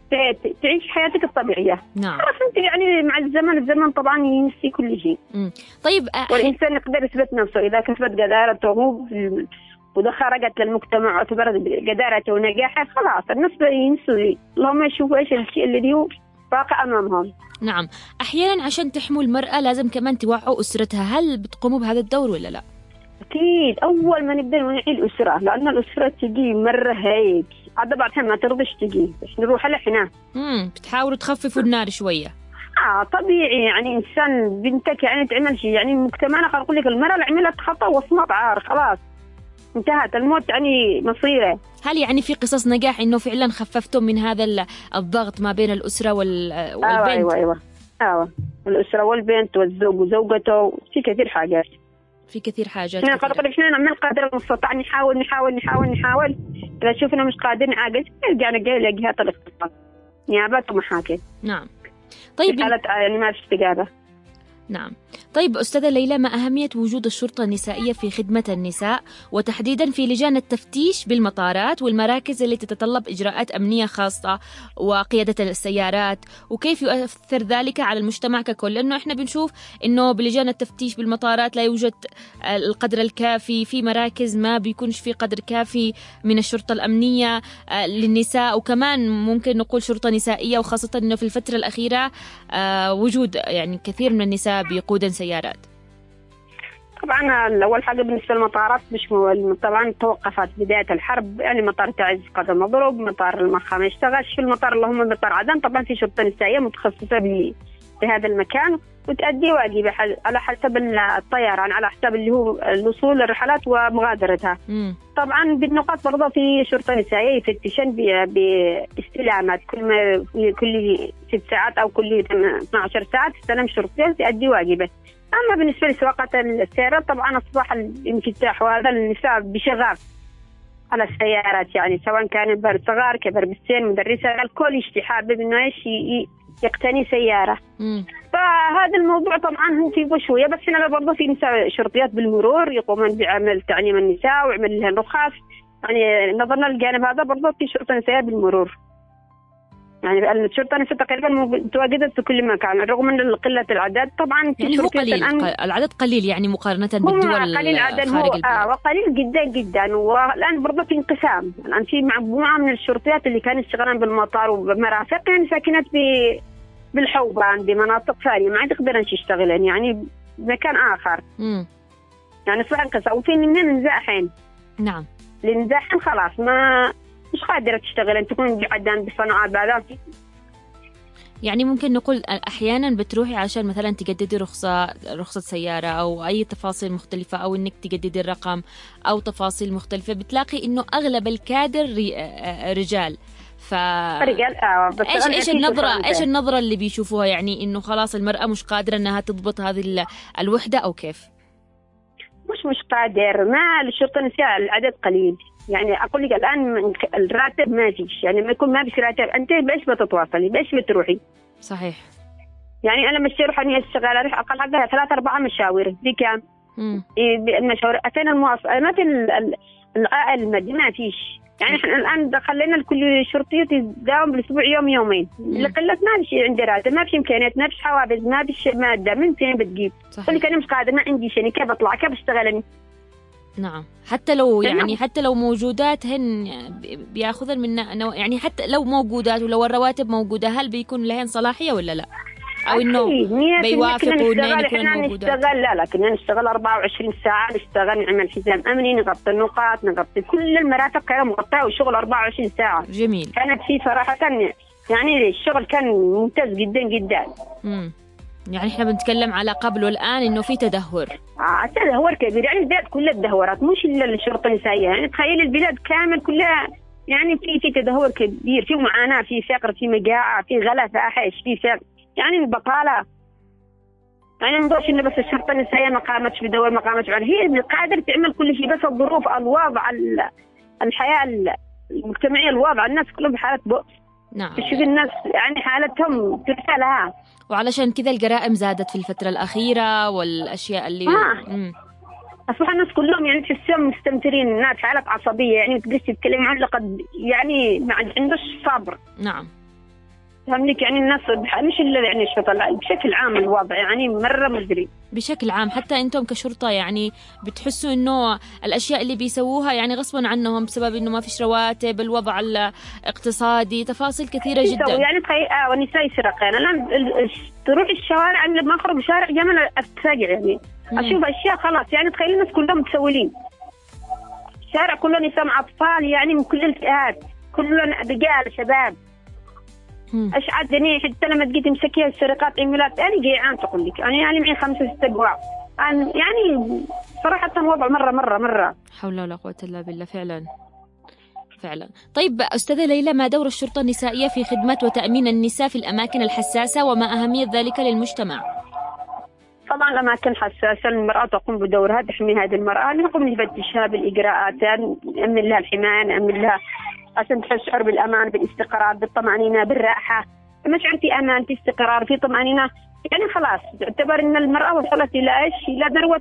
تعيش حياتك الطبيعية. نعم. خلاص أنت يعني مع الزمن طبعا ينسي كل شيء. طيب والإنسان يقدر يثبت نفسه إذا كسبت جدارته وده خرجت للمجتمع واعتبرت جدارته ونجاحه خلاص الناس ينسوا اللهم يشوفوا إيش الشيء الذي هو واقع أمامهم. نعم. أحيانا عشان تحموا المرأة لازم كمان توعوا أسرتها. هل بتقوموا بهذا الدور ولا لا؟ أكيد. أول ما نبدأ نوعي الأسرة لأن الأسرة تجي مرة هيك عاد بعدها ما ترضيش تجي بس نروح لحنا. بتحاولوا تخففوا النار شوية. طبيعي يعني إنسان بنتك يعني تعمل شيء يعني مجتمعنا خلينا نقول لك المرأة اللي عملت خطأ وصمت عار خلاص انتهت الموت يعني مصيره. هل يعني في قصص نجاح إنه فعلا خففتم من هذا الضغط ما بين الأسرة والبنت؟ أيوة الأسرة والبنت والزوج وزوجته في كثير حاجات. احنا نعمل قدر المستطاع نحاول إذا شفنا مش قادرين عاجز رجعنا لجهات الاختصاص نيابات ومحاكم. نعم. طيب يعني ما في استجابة. نعم. طيب أستاذة ليلى، ما أهمية وجود الشرطة النسائية في خدمة النساء وتحديدا في لجان التفتيش بالمطارات والمراكز التي تتطلب إجراءات أمنية خاصة وقيادة السيارات، وكيف يؤثر ذلك على المجتمع ككل؟ لأنه إحنا بنشوف إنه بلجان التفتيش بالمطارات لا يوجد القدر الكافي، في مراكز ما بيكونش في قدر كافي من الشرطة الأمنية للنساء، وكمان ممكن نقول شرطة نسائية، وخاصة إنه في الفترة الأخيرة وجود يعني كثير من النساء بيقودن سيارات. طبعا أول حاجة بالنسبة للمطارات مش طبعا توقفت بداية الحرب، يعني مطار تعز قد مضروب، مطار المخا ما يشتغلش، في المطار اللهم مطار عدن طبعا في شرطة نسائية متخصصة بهذا المكان وتأدي واجبها على حسب الطيران، على حسب اللي هو الوصول للرحلات ومغادرتها. طبعا بالنقاط برضه في شرطة نسائية يفتشن باستلامات كل 6 ساعات أو كل 12 ساعة تستلم شرطة تأدي واجبه. أما بالنسبة لسواقة السيارات طبعا أصبح الانفتاح وهذا النساء بشغف على السيارات، يعني سواء كان بر صغار كبر بالسن مدرسة الكل حابب إنه يقتني سيارة. فهذا الموضوع طبعا هو فيه شوية، بس هنا برضه في نساء شرطيات بالمرور يقومون بعمل تعليم النساء وعمل لها رخص، يعني نظرنا للجانب هذا برضه في شرطة نسائية بالمرور. يعني الشرطة النسائية تقريبا متواجدة في كل مكان رغم من قلة العدد. طبعا يعني هو قليل، العدد قليل يعني مقارنة بالدول قليل عدد خارج البلاد. وقليل جدا جدا. والآن برضه في انقسام، الآن في مجموعة من الشرطيات اللي كانوا يشتغلون بالمطار وبمرافق يعني ساكنات بالحوبان بمناطق ثانية ما تقدرن تشتغلن يعني بمكان آخر. يعني أصبح انقسام وفي مننا نزاحين. نعم. لنزاحين خلاص ما مش قادرة تشتغل، تكون بعدان بصناعات بعدان. يعني ممكن نقول أحيانا بتروحي عشان مثلا تجددي رخصة سيارة أو أي تفاصيل مختلفة، أو إنك تجددي الرقم أو تفاصيل مختلفة، بتلاقي إنه أغلب الكادر رجال. رجال. بس إيش النظرة اللي بيشوفوها، يعني إنه خلاص المرأة مش قادرة إنها تضبط هذه الوحدة أو كيف؟ مش قادر، ما الشرطة النسائية العدد قليل. يعني أقول لك الآن الراتب ما فيش، يعني ما يكون ما فيش راتب أنت بإيش بتتواصلي بإيش بتروحي؟ صحيح. يعني أنا مشي أروح أني أشتغل أروح أقل حاجة 3-4 مشاوير بكام؟ المشاوير أتينا المواصلات ما في العائل المادي ما فيش. يعني إحنا الآن خلينا لكل شرطي تداوم بالأسبوع يومين لقلة ما في عندي راتب، ما في إمكانيات، ما في حوافز، ما في مادة، من فين بتجيب؟ قولي كأني مش قادر، ما عندي شيء، كيف أطلع كيف أشتغلني؟ نعم. حتى لو يعني حتى لو موجودات هن بياخذن منا، يعني حتى لو موجودات ولو الرواتب موجودة هل بيكون لهن صلاحية ولا لا؟ أو إنه بيوافقوا إنه يكون موجودات؟ لا كنا نشتغل 24 ساعة، نشتغل نعمل حزام أمني، نغطي النقاط، نغطي كل المرافق كانت مغطاة والشغل 24 ساعة. جميل. كانت في صراحة يعني الشغل كان ممتاز جدا جدا. يعني احنا بنتكلم على قبل والآن إنه في تدهور. تدهور كبير، يعني البلاد كلها تدهورات مش إلا الشرطة النسائية، يعني تخيل البلاد كامل كلها يعني في تدهور كبير، في معاناة، في فقر، في مجاعة، في غلا فاحش، في فقر، يعني البطالة. يعني نقولش إنه بس الشرطة النسائية ما قامتش بدور، ما قامتش على هي قادرة تعمل كل شيء، بس الظروف الوضع الحياة المجتمعية الوضع الناس كلهم بحالة بؤس. نعم. تشوف الناس يعني حالتهم ترثى لها. وعلشان كذا الجرائم زادت في الفترة الأخيرة والأشياء اللي أصبح الناس كلهم يعني تحسهم مستمترين، الناس حالة عصبية، يعني تقدر تتكلم عن لقد يعني ما عندوش صبر. نعم. فهمنيك يعني الناس مش إلا يعني الشرطة، بشكل عام الوضع يعني مرة مزري. بشكل عام حتى أنتم كشرطة يعني بتحسوا إنه الأشياء اللي بيسووها يعني غصبا عنهم بسبب إنه ما فيش رواتب، الوضع الاقتصادي، تفاصيل كثيرة جدا. يعني تخيل والنساء يسرقين الآن تروح الشوارع، لما أخرج الشارع جمال أتفاجئ يعني أشوف أشياء خلاص، يعني تخيل الناس كلهم متسولين، الشارع كله نساء مع أطفال يعني من كل الفئات، كلنا رجال شباب. ايش عدني حتى لما تجي تمسكيها السرقات ايميلات انا جيعان تقول لك انا يعني معي 5-6 أبواع يعني صراحه وضع مره حول ولا قوه الا بالله فعلا. طيب أستاذة ليلى، ما دور الشرطة النسائية في خدمة وتأمين النساء في الأماكن الحساسة وما أهمية ذلك للمجتمع؟ طبعا الأماكن حساسة المرأة تقوم بدورها تحمي هذه المرأة، نقوم نفتشها بالإجراءات، نأمن لها الحماية، نأمن لها عشان تشعر بالأمان بالاستقرار بالطمأنينة بالراحة. لما شعر في أمان في استقرار في طمأنينة يعني خلاص تعتبر أن المرأة وصلت إلى إلى ذروة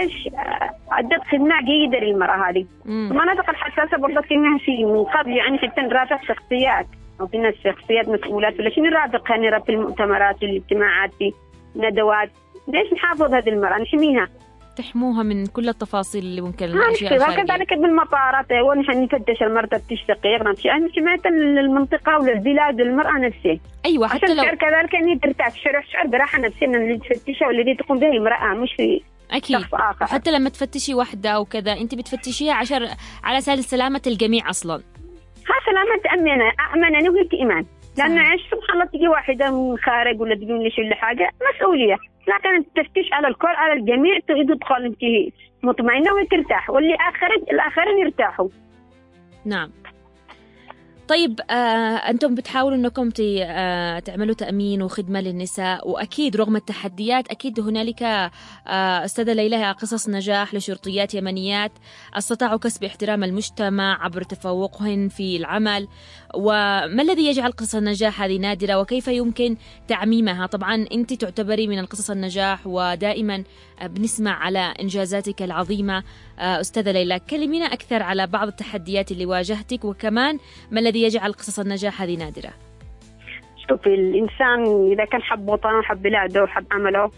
أدت خدمة جيدة للمرأة هذه. المناطق الحساسة برضه كأنها في من قبل يعني حتى نرافق شخصيات أو في ناس شخصيات مسؤولات ولا شيء نرافقها، نرى في المؤتمرات في الاجتماعات في ندوات. ليش نحافظ هذه المرأة نحميها؟ تحموها من كل التفاصيل اللي ممكن الأشياء الخارجية. كذلك بالمطارات ونحن نفتش المرأة بتشتكي يعني حماية المنطقة والبلاد والمرأة نفسها. أيوة حتى عشان لو كذلك أن ترتاح شعر براحة نفسية من اللي تفتشها واللي تقوم به المرأة مش في أكيد. شخص آخر. حتى لما تفتشي واحدة أو كذا أنت بتفتشيها عشان على سلامة الجميع أصلا. سلامة أمانة وهي إيمان، لأن إيش سبحان الله تجي واحدة من خارج ولا تجي ليش ولا حاجة مسؤولية، لكن التفتيش على الكل على الجميع تدخل أنت مطمئنة وترتاح واللي الآخرين يرتاحوا. نعم. طيب أنتم بتحاولوا أنكم تعملوا تأمين وخدمة للنساء، وأكيد رغم التحديات أكيد هنالك أستاذة ليلى قصص نجاح لشرطيات يمنيات استطاعوا كسب احترام المجتمع عبر تفوقهن في العمل. وما الذي يجعل قصص النجاح هذه نادرة وكيف يمكن تعميمها؟ طبعا أنت تعتبري من القصص النجاح ودائما بنسمع على إنجازاتك العظيمة. أستاذة ليلى كلمينا أكثر على بعض التحديات اللي واجهتك وكمان ما الذي يجعل قصص النجاح هذه نادرة. شوفي الإنسان إذا كان حب وطنه وحب بلاده وحب عمله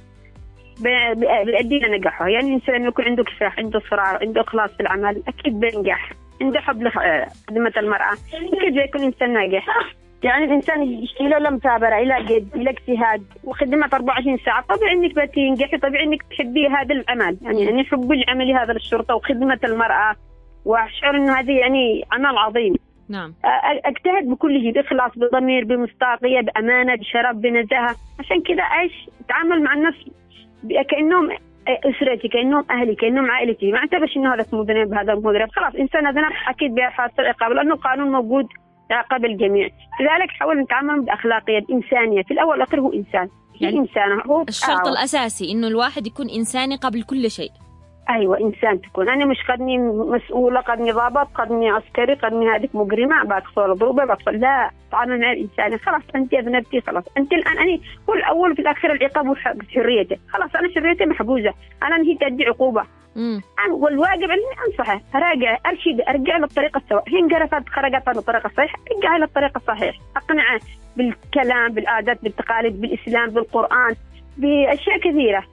بيؤدي إلى نجاحه. يعني الإنسان لما يكون عنده كفاح عنده إصرار عنده إخلاص في العمل أكيد بينجح. عنده حب لخدمة المرأة أكيد بيكون إنسان ناجح. يعني الإنسان يشتغل له مثابرة إلى جد إلى اجتهاد وخدمة 24 ساعة طبيعي إنك بتنجحي، طبيعي إنك تحبي هذا العمل. يعني حب العمل هذا للشرطة وخدمة المرأة وأشعر إنه هذه يعني عمل عظيم. نعم. أجتهد بكل شيء بإخلاص بضمير بمصداقية بأمانة بشرف بنزاهة. عشان كذا أعيش أتعامل مع الناس كأنهم أسرتي كأنهم أهلي كأنهم عائلتي، ما اعتبرش إنه هذا مذنب هذا مذنب. خلاص إنسان هذا أكيد بيحصل العقاب لأنه قانون موجود يعاقب الجميع. لذلك حاول نتعامل بأخلاقية الإنسانية، في الأول والآخر هو إنسان يعني إنسانة هو الشرط الأساسي إنه الواحد يكون إنساني قبل كل شيء. أيوة إنسان تكون. أنا مش قدني مسؤولة قدني ضابط قدني عسكري قدني هذيك مجرمة بقصر ضربة بقصر، لا تعامل مع الإنسان. خلاص أنت أذنبتي خلاص أنت الآن أنا هو الأول في الأخير العقاب وحريته. خلاص أنا حريتي محجوزة أنا نهيت أدي عقوبة. والواجب علي أنصحه أراجع أرشد أرجع للطريقة السواء. هي انجرفت خرجت عن الطريقة الصحيحة أرجع إلى الطريقة الصحيحة، أقنعه بالكلام بالعادات بالتقاليد بالإسلام بالقرآن بأشياء كثيرة.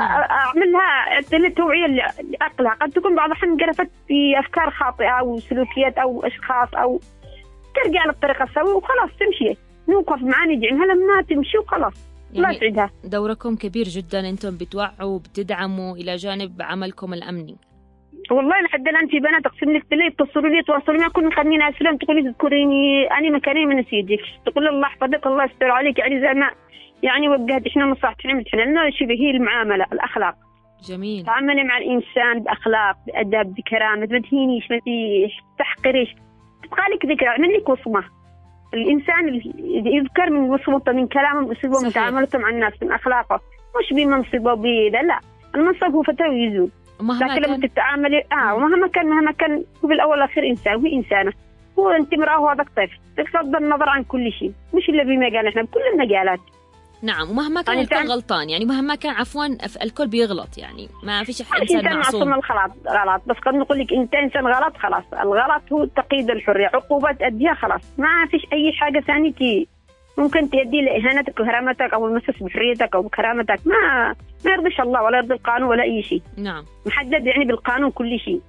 أعملها توعية لعقلها. قد تكون بعض الأحيان انجرفت في أفكار خاطئة أو سلوكيات أو أشخاص أو ترجع للطريقة السواء وخلاص تمشي. نوقف معاه ندعمها لما تمشي وخلاص لا تعيدها. دوركم كبير جدا، أنتم بتوعوا وبتدعموا إلى جانب عملكم الأمني. والله لحد الآن في بنات أقسم لك بالله يتصلوا لي يتواصلوا معي كل خليني أسلم تقولي تذكريني أنا مكاني من سيدك تقول الله يحفظك الله يستر عليك. يعني زي ما يعني وجهت إحنا نصحتنا مثلنا لنا شيء هي المعاملة الأخلاق. جميل. تعاملي مع الإنسان بأخلاق بأدب بكرامة ما تهينيش ما تحقريش تبقى لك ذكرى اعمل لك وصمة. الإنسان يذكر من وصمته من كلامه من أسلوبه من تعاملته مع الناس من أخلاقه مش بمنصبه بذا لا. المنصب هو فتاة ويزول لكن لما تتعاملي مهما كان هو بالأول والآخر إنسان وهي إنسانة. هو أنت امرأة وهذا طفل تغض النظر عن كل شيء مش إلا بمجال إحنا بكل المجالات. نعم. ومهما كان الكل غلطان يعني مهما كان عفوا الكل بيغلط يعني ما فيش إنسان معصوم. غلط بس قد نقول لك أنت إنسان غلط خلاص الغلط هو تقييد الحرية عقوبة تأديها خلاص ما فيش أي حاجة ثانية ممكن تؤدي لإهانتك وكرامتك أو المسس بحريتك أو بكرامتك. ما يرضيش الله ولا يرضي القانون ولا أي شيء. نعم. محدد يعني بالقانون كل شيء.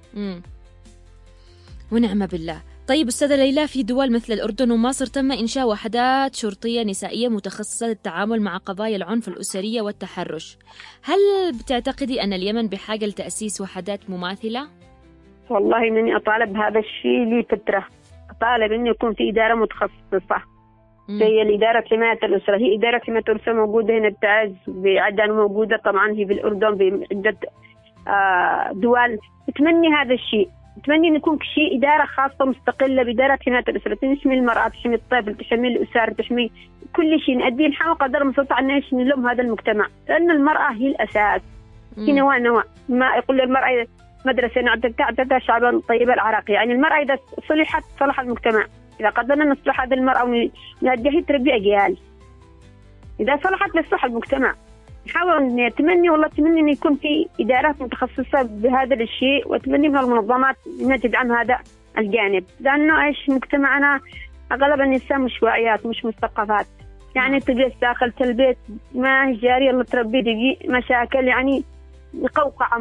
ونعم بالله. طيب أستاذة ليلى في دول مثل الأردن ومصر تم إنشاء وحدات شرطية نسائية متخصصة للتعامل مع قضايا العنف الأسرية والتحرش. هل بتعتقدي أن اليمن بحاجة لتأسيس وحدات مماثلة؟ والله مني أطالب هذا الشيء لي فترة نطالب إنه يكون في إدارة متخصصة زي الإدارة حماية الأسرة. هي إدارة حماية الأسرة موجودة هنا بتعز بعدن، موجودة طبعا هي بالأردن بعدة دول. نتمنى هذا الشيء، نتمنى أن يكون شيء إدارة خاصة مستقلة بإدارة حماية الأسرة، تحمي المرأة، تحمي الطفل، تحمي الأسر، تحمي كل شيء. نأدي نحاول قدر المستطاع أن نلم هذا المجتمع، لأن المرأة هي الأساس. في نوع ما يقول المرأة مدرسة نعتدها شعبا طيبة العراق، يعني المرأة إذا صلحت صلح المجتمع. إذا قدرنا نصلح هذه المرأة ونأديها تربية أجيال، إذا صلحت نصلح المجتمع. نحاول نتمنى والله أتمنى أن يكون في إدارات متخصصة بهذا الشيء، وأتمنى من المنظمات أنها تدعم هذا الجانب، لأنه إيش مجتمعنا أغلب النساء مش واعيات مش مثقفات، يعني تجلس داخل البيت ما هي جارية اللي تربي تجي مشاكل، يعني مقوقعة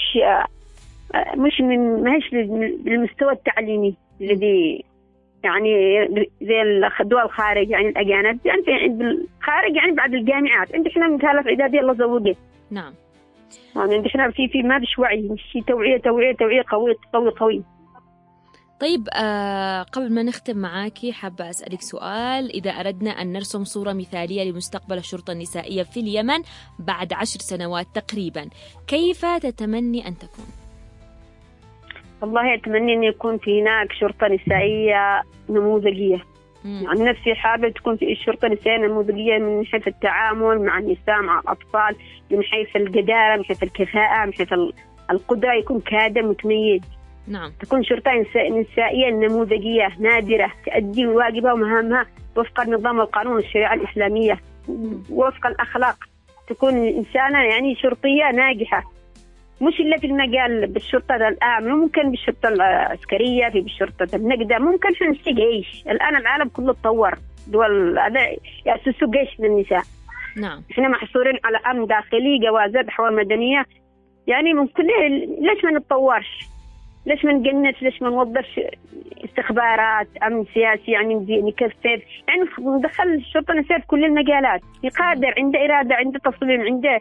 مش من ما هيش بالمستوى التعليمي الذي يعني زي الدول الخارج، يعني الأجانب يعني بالخارج يعني بعد الجامعات. عندنا احنا مثال في إعدادية الله زوجه. نعم. يعني عندنا احنا في ما فيش وعي، مش توعية قوي. طيب قبل ما نختم معاكي حابة أسألك سؤال. إذا أردنا أن نرسم صورة مثالية لمستقبل الشرطة النسائية في اليمن بعد 10 سنوات تقريبا، كيف تتمني أن تكون؟ والله أتمنى أن يكون في هناك شرطة نسائية نموذجية. عن نفسي حابة تكون في الشرطة النسائية نموذجية من حيث التعامل مع النساء مع الأطفال، من حيث الجدارة، من حيث الكفاءة، من حيث القدرة، يكون كادر متميز. نعم. تكون شرطة نسائية نموذجية نادرة تؤدي واجبها ومهامها وفق النظام والقانون والشريعة الإسلامية، وفق الأخلاق. تكون إنسانة يعني شرطية ناجحة، مش إلا في المجال بالشرطة الآن، ممكن بالشرطة العسكرية، في بالشرطة النقدة، ممكن في الجيش. الآن العالم كله تطور، دول يأسسوا جيش للنساء. نعم. إحنا محصورين على أمن داخلي، جوازات، أحوال مدنية، يعني ممكن ليش ما نتطورش؟ ليش ما نجنس؟ ليش ما نوظفش استخبارات، أمن سياسي، يعني نكثف، يعني ندخل الشرطة النسائية في كل المجالات. يقادر، عنده إرادة، عنده تصميم، عنده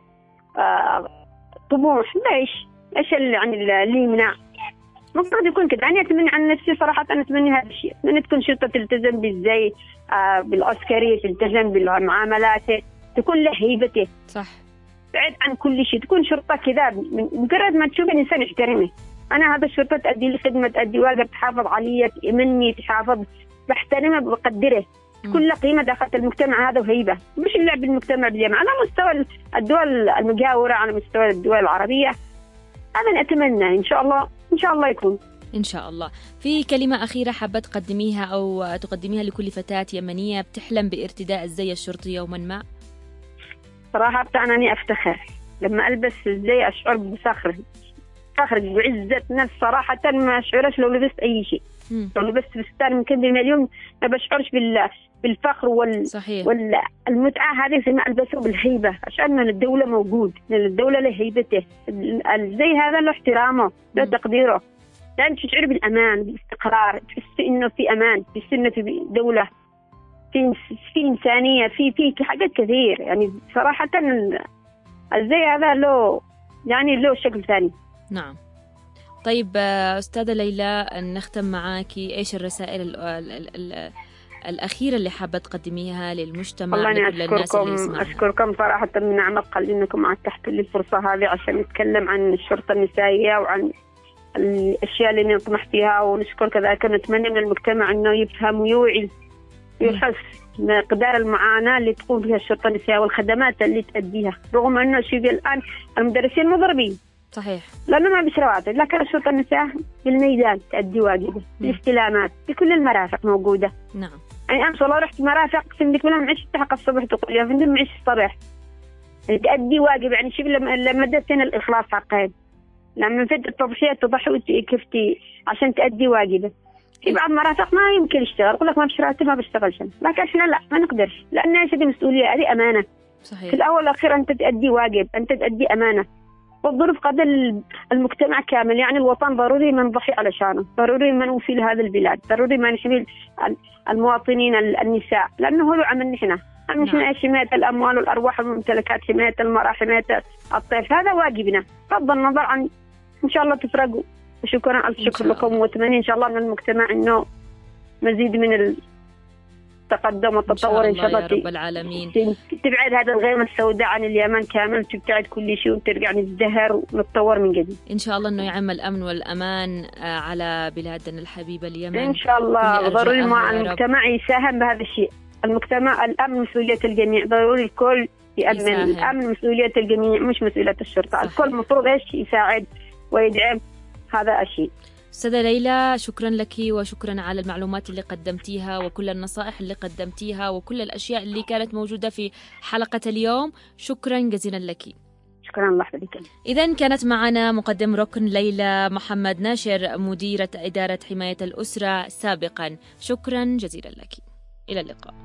طموح. ايش يعني اللي يمنع؟ المفروض يكون كده. يعني اتمنى عن نفسي صراحه، انا اتمنى هذا الشيء، اتمنى تكون شرطه تلتزم بالزي بالعسكري، تلتزم بالمعاملات، تكون له هيبته. صح. بعيد عن كل شيء، تكون شرطه كذا مجرد ما تشوف الانسان يحترمه. انا هذا الشرطه تؤدي لي خدمه، تؤدي واجب، تحافظ علي، تأمني، تحافظ، بحترمه، بقدره، كل قيمة داخل المجتمع هذا وهيبة. مش اللعب بالمجتمع باليمن، على مستوى الدول المجاورة، على مستوى الدول العربية. أنا أتمنى إن شاء الله يكون. إن شاء الله. في كلمة أخيرة حابة تقدميها أو تقدميها لكل فتاة يمنية بتحلم بارتداء الزي الشرطي يوما ما؟ صراحة أنني أفتخر لما ألبس الزي، أشعر بفخر بعزة نفس صراحة، ما أشعرش لو لبست أي شيء. لو لبست فستان يمكن بالمليون ما بشعرش بالفخر والمتعة هذه، زي ما ألبسه بالهيبة. أشعر أن الدولة موجود، الدولة له هيبته، الزي هذا له احترامه، له تقديره، لأن تشعر بالأمان، بالاستقرار، تحس إنه في أمان، تحس إنه في دولة، في إنسانية، في حاجات كثير. يعني صراحة الزي هذا له شكل ثاني. نعم. طيب أستاذة ليلى، نختم معاكي. إيش الرسائل الأخيرة اللي حابة تقدميها للمجتمع، لكل الناس اللي يسمعنا؟ أشكركم صراحة من أعمق قلبي إنكم أتحتوا لي الفرصة هذه عشان نتكلم عن الشرطة النسائية وعن الأشياء اللي نطمح فيها. ونشكر كذلك، نتمنى من المجتمع إنه يفهم ويوعي ويحس مقدار المعاناة اللي تقوم بها الشرطة النسائية والخدمات اللي تأديها، رغم أنه شيء الآن المدرسين مضربين. صحيح. لأنه ما بيش رواتب، لكن الشرطة النساء بالميدان تأدي واجبه، الاستلامات بكل المرافق موجودة. نعم. يعني أمس والله رحت مرافق أقسم لك ولا معيش تحق الصبح تقول يا فندم معيش الصبح، تأدي واجب. يعني شوف لما دتنا الإخلاص حقين، لما فد التضحية تضحي كفتي عشان تأدي واجبه. في بعض مرافق ما يمكن يشتغل، يقول لك ما بيش راتب ما بشتغلش، لكن إحنا لا، ما نقدرش، لأن هذه مسؤولية، هذه أمانة. صحيح. في الأول والأخير أنت تأدي واجب، أنت تأدي أمانة. والظروف قد المجتمع كامل، يعني الوطن ضروري ما نضحي علشانه، ضروري ما نوفي لهذا البلاد، ضروري ما نحمي المواطنين النساء، لأنه هو عملنا إحنا. حماية الأموال والأرواح والممتلكات، حماية المرأة، حماية الطفل، هذا واجبنا بغض النظر عن. إن شاء الله تفرقوا. وشكرا، ألف شكر لكم، وأتمنى إن شاء الله من المجتمع إنه مزيد من التقدم والتطور إن شاء الله يا رب العالمين. تبعد هذا الغيمة السوداء عن اليمن كامل، تبتعد كل شيء وترجع نزدهر ونتطور من جديد إن شاء الله، إنه يعم الأمن والأمان على بلادنا الحبيبة اليمن إن شاء الله. ضروري مع المجتمع يساهم بهذا الشيء. المجتمع، الأمن مسؤولية الجميع، ضروري الكل يأمن. الأمن مسؤولية الجميع مش مسؤولية الشرطة. صح. الكل مفروض يساعد ويدعم هذا الشيء. أستاذة ليلى، شكرا لك وشكرا على المعلومات اللي قدمتيها وكل النصائح اللي قدمتيها وكل الأشياء اللي كانت موجودة في حلقة اليوم. شكرا جزيلا لك. شكرا الله يحفظك. إذن كانت معنا مقدم ركن ليلى محمد ناشر، مديرة إدارة حماية الأسرة سابقا. شكرا جزيلا لك. إلى اللقاء.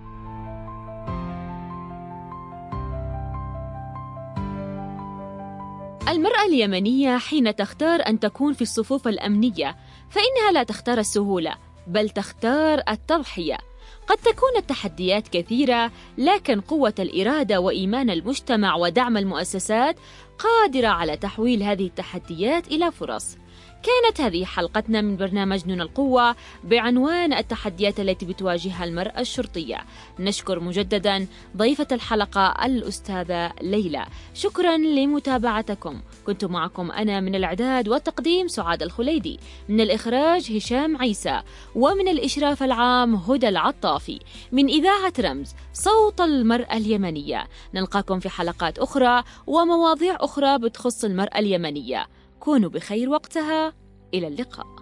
المرأة اليمنية حين تختار أن تكون في الصفوف الأمنية فإنها لا تختار السهولة، بل تختار التضحية. قد تكون التحديات كثيرة، لكن قوة الإرادة وإيمان المجتمع ودعم المؤسسات قادرة على تحويل هذه التحديات إلى فرص. كانت هذه حلقتنا من برنامج نون القوة بعنوان التحديات التي بتواجهها المرأة الشرطية. نشكر مجددا ضيفة الحلقة الأستاذة ليلى. شكرا لمتابعتكم. كنت معكم أنا من الإعداد والتقديم سعاد الخليدي، من الإخراج هشام عيسى، ومن الإشراف العام هدى العطافي، من إذاعة رمز صوت المرأة اليمنية. نلقاكم في حلقات أخرى ومواضيع أخرى بتخص المرأة اليمنية. كونوا بخير وقتها. إلى اللقاء.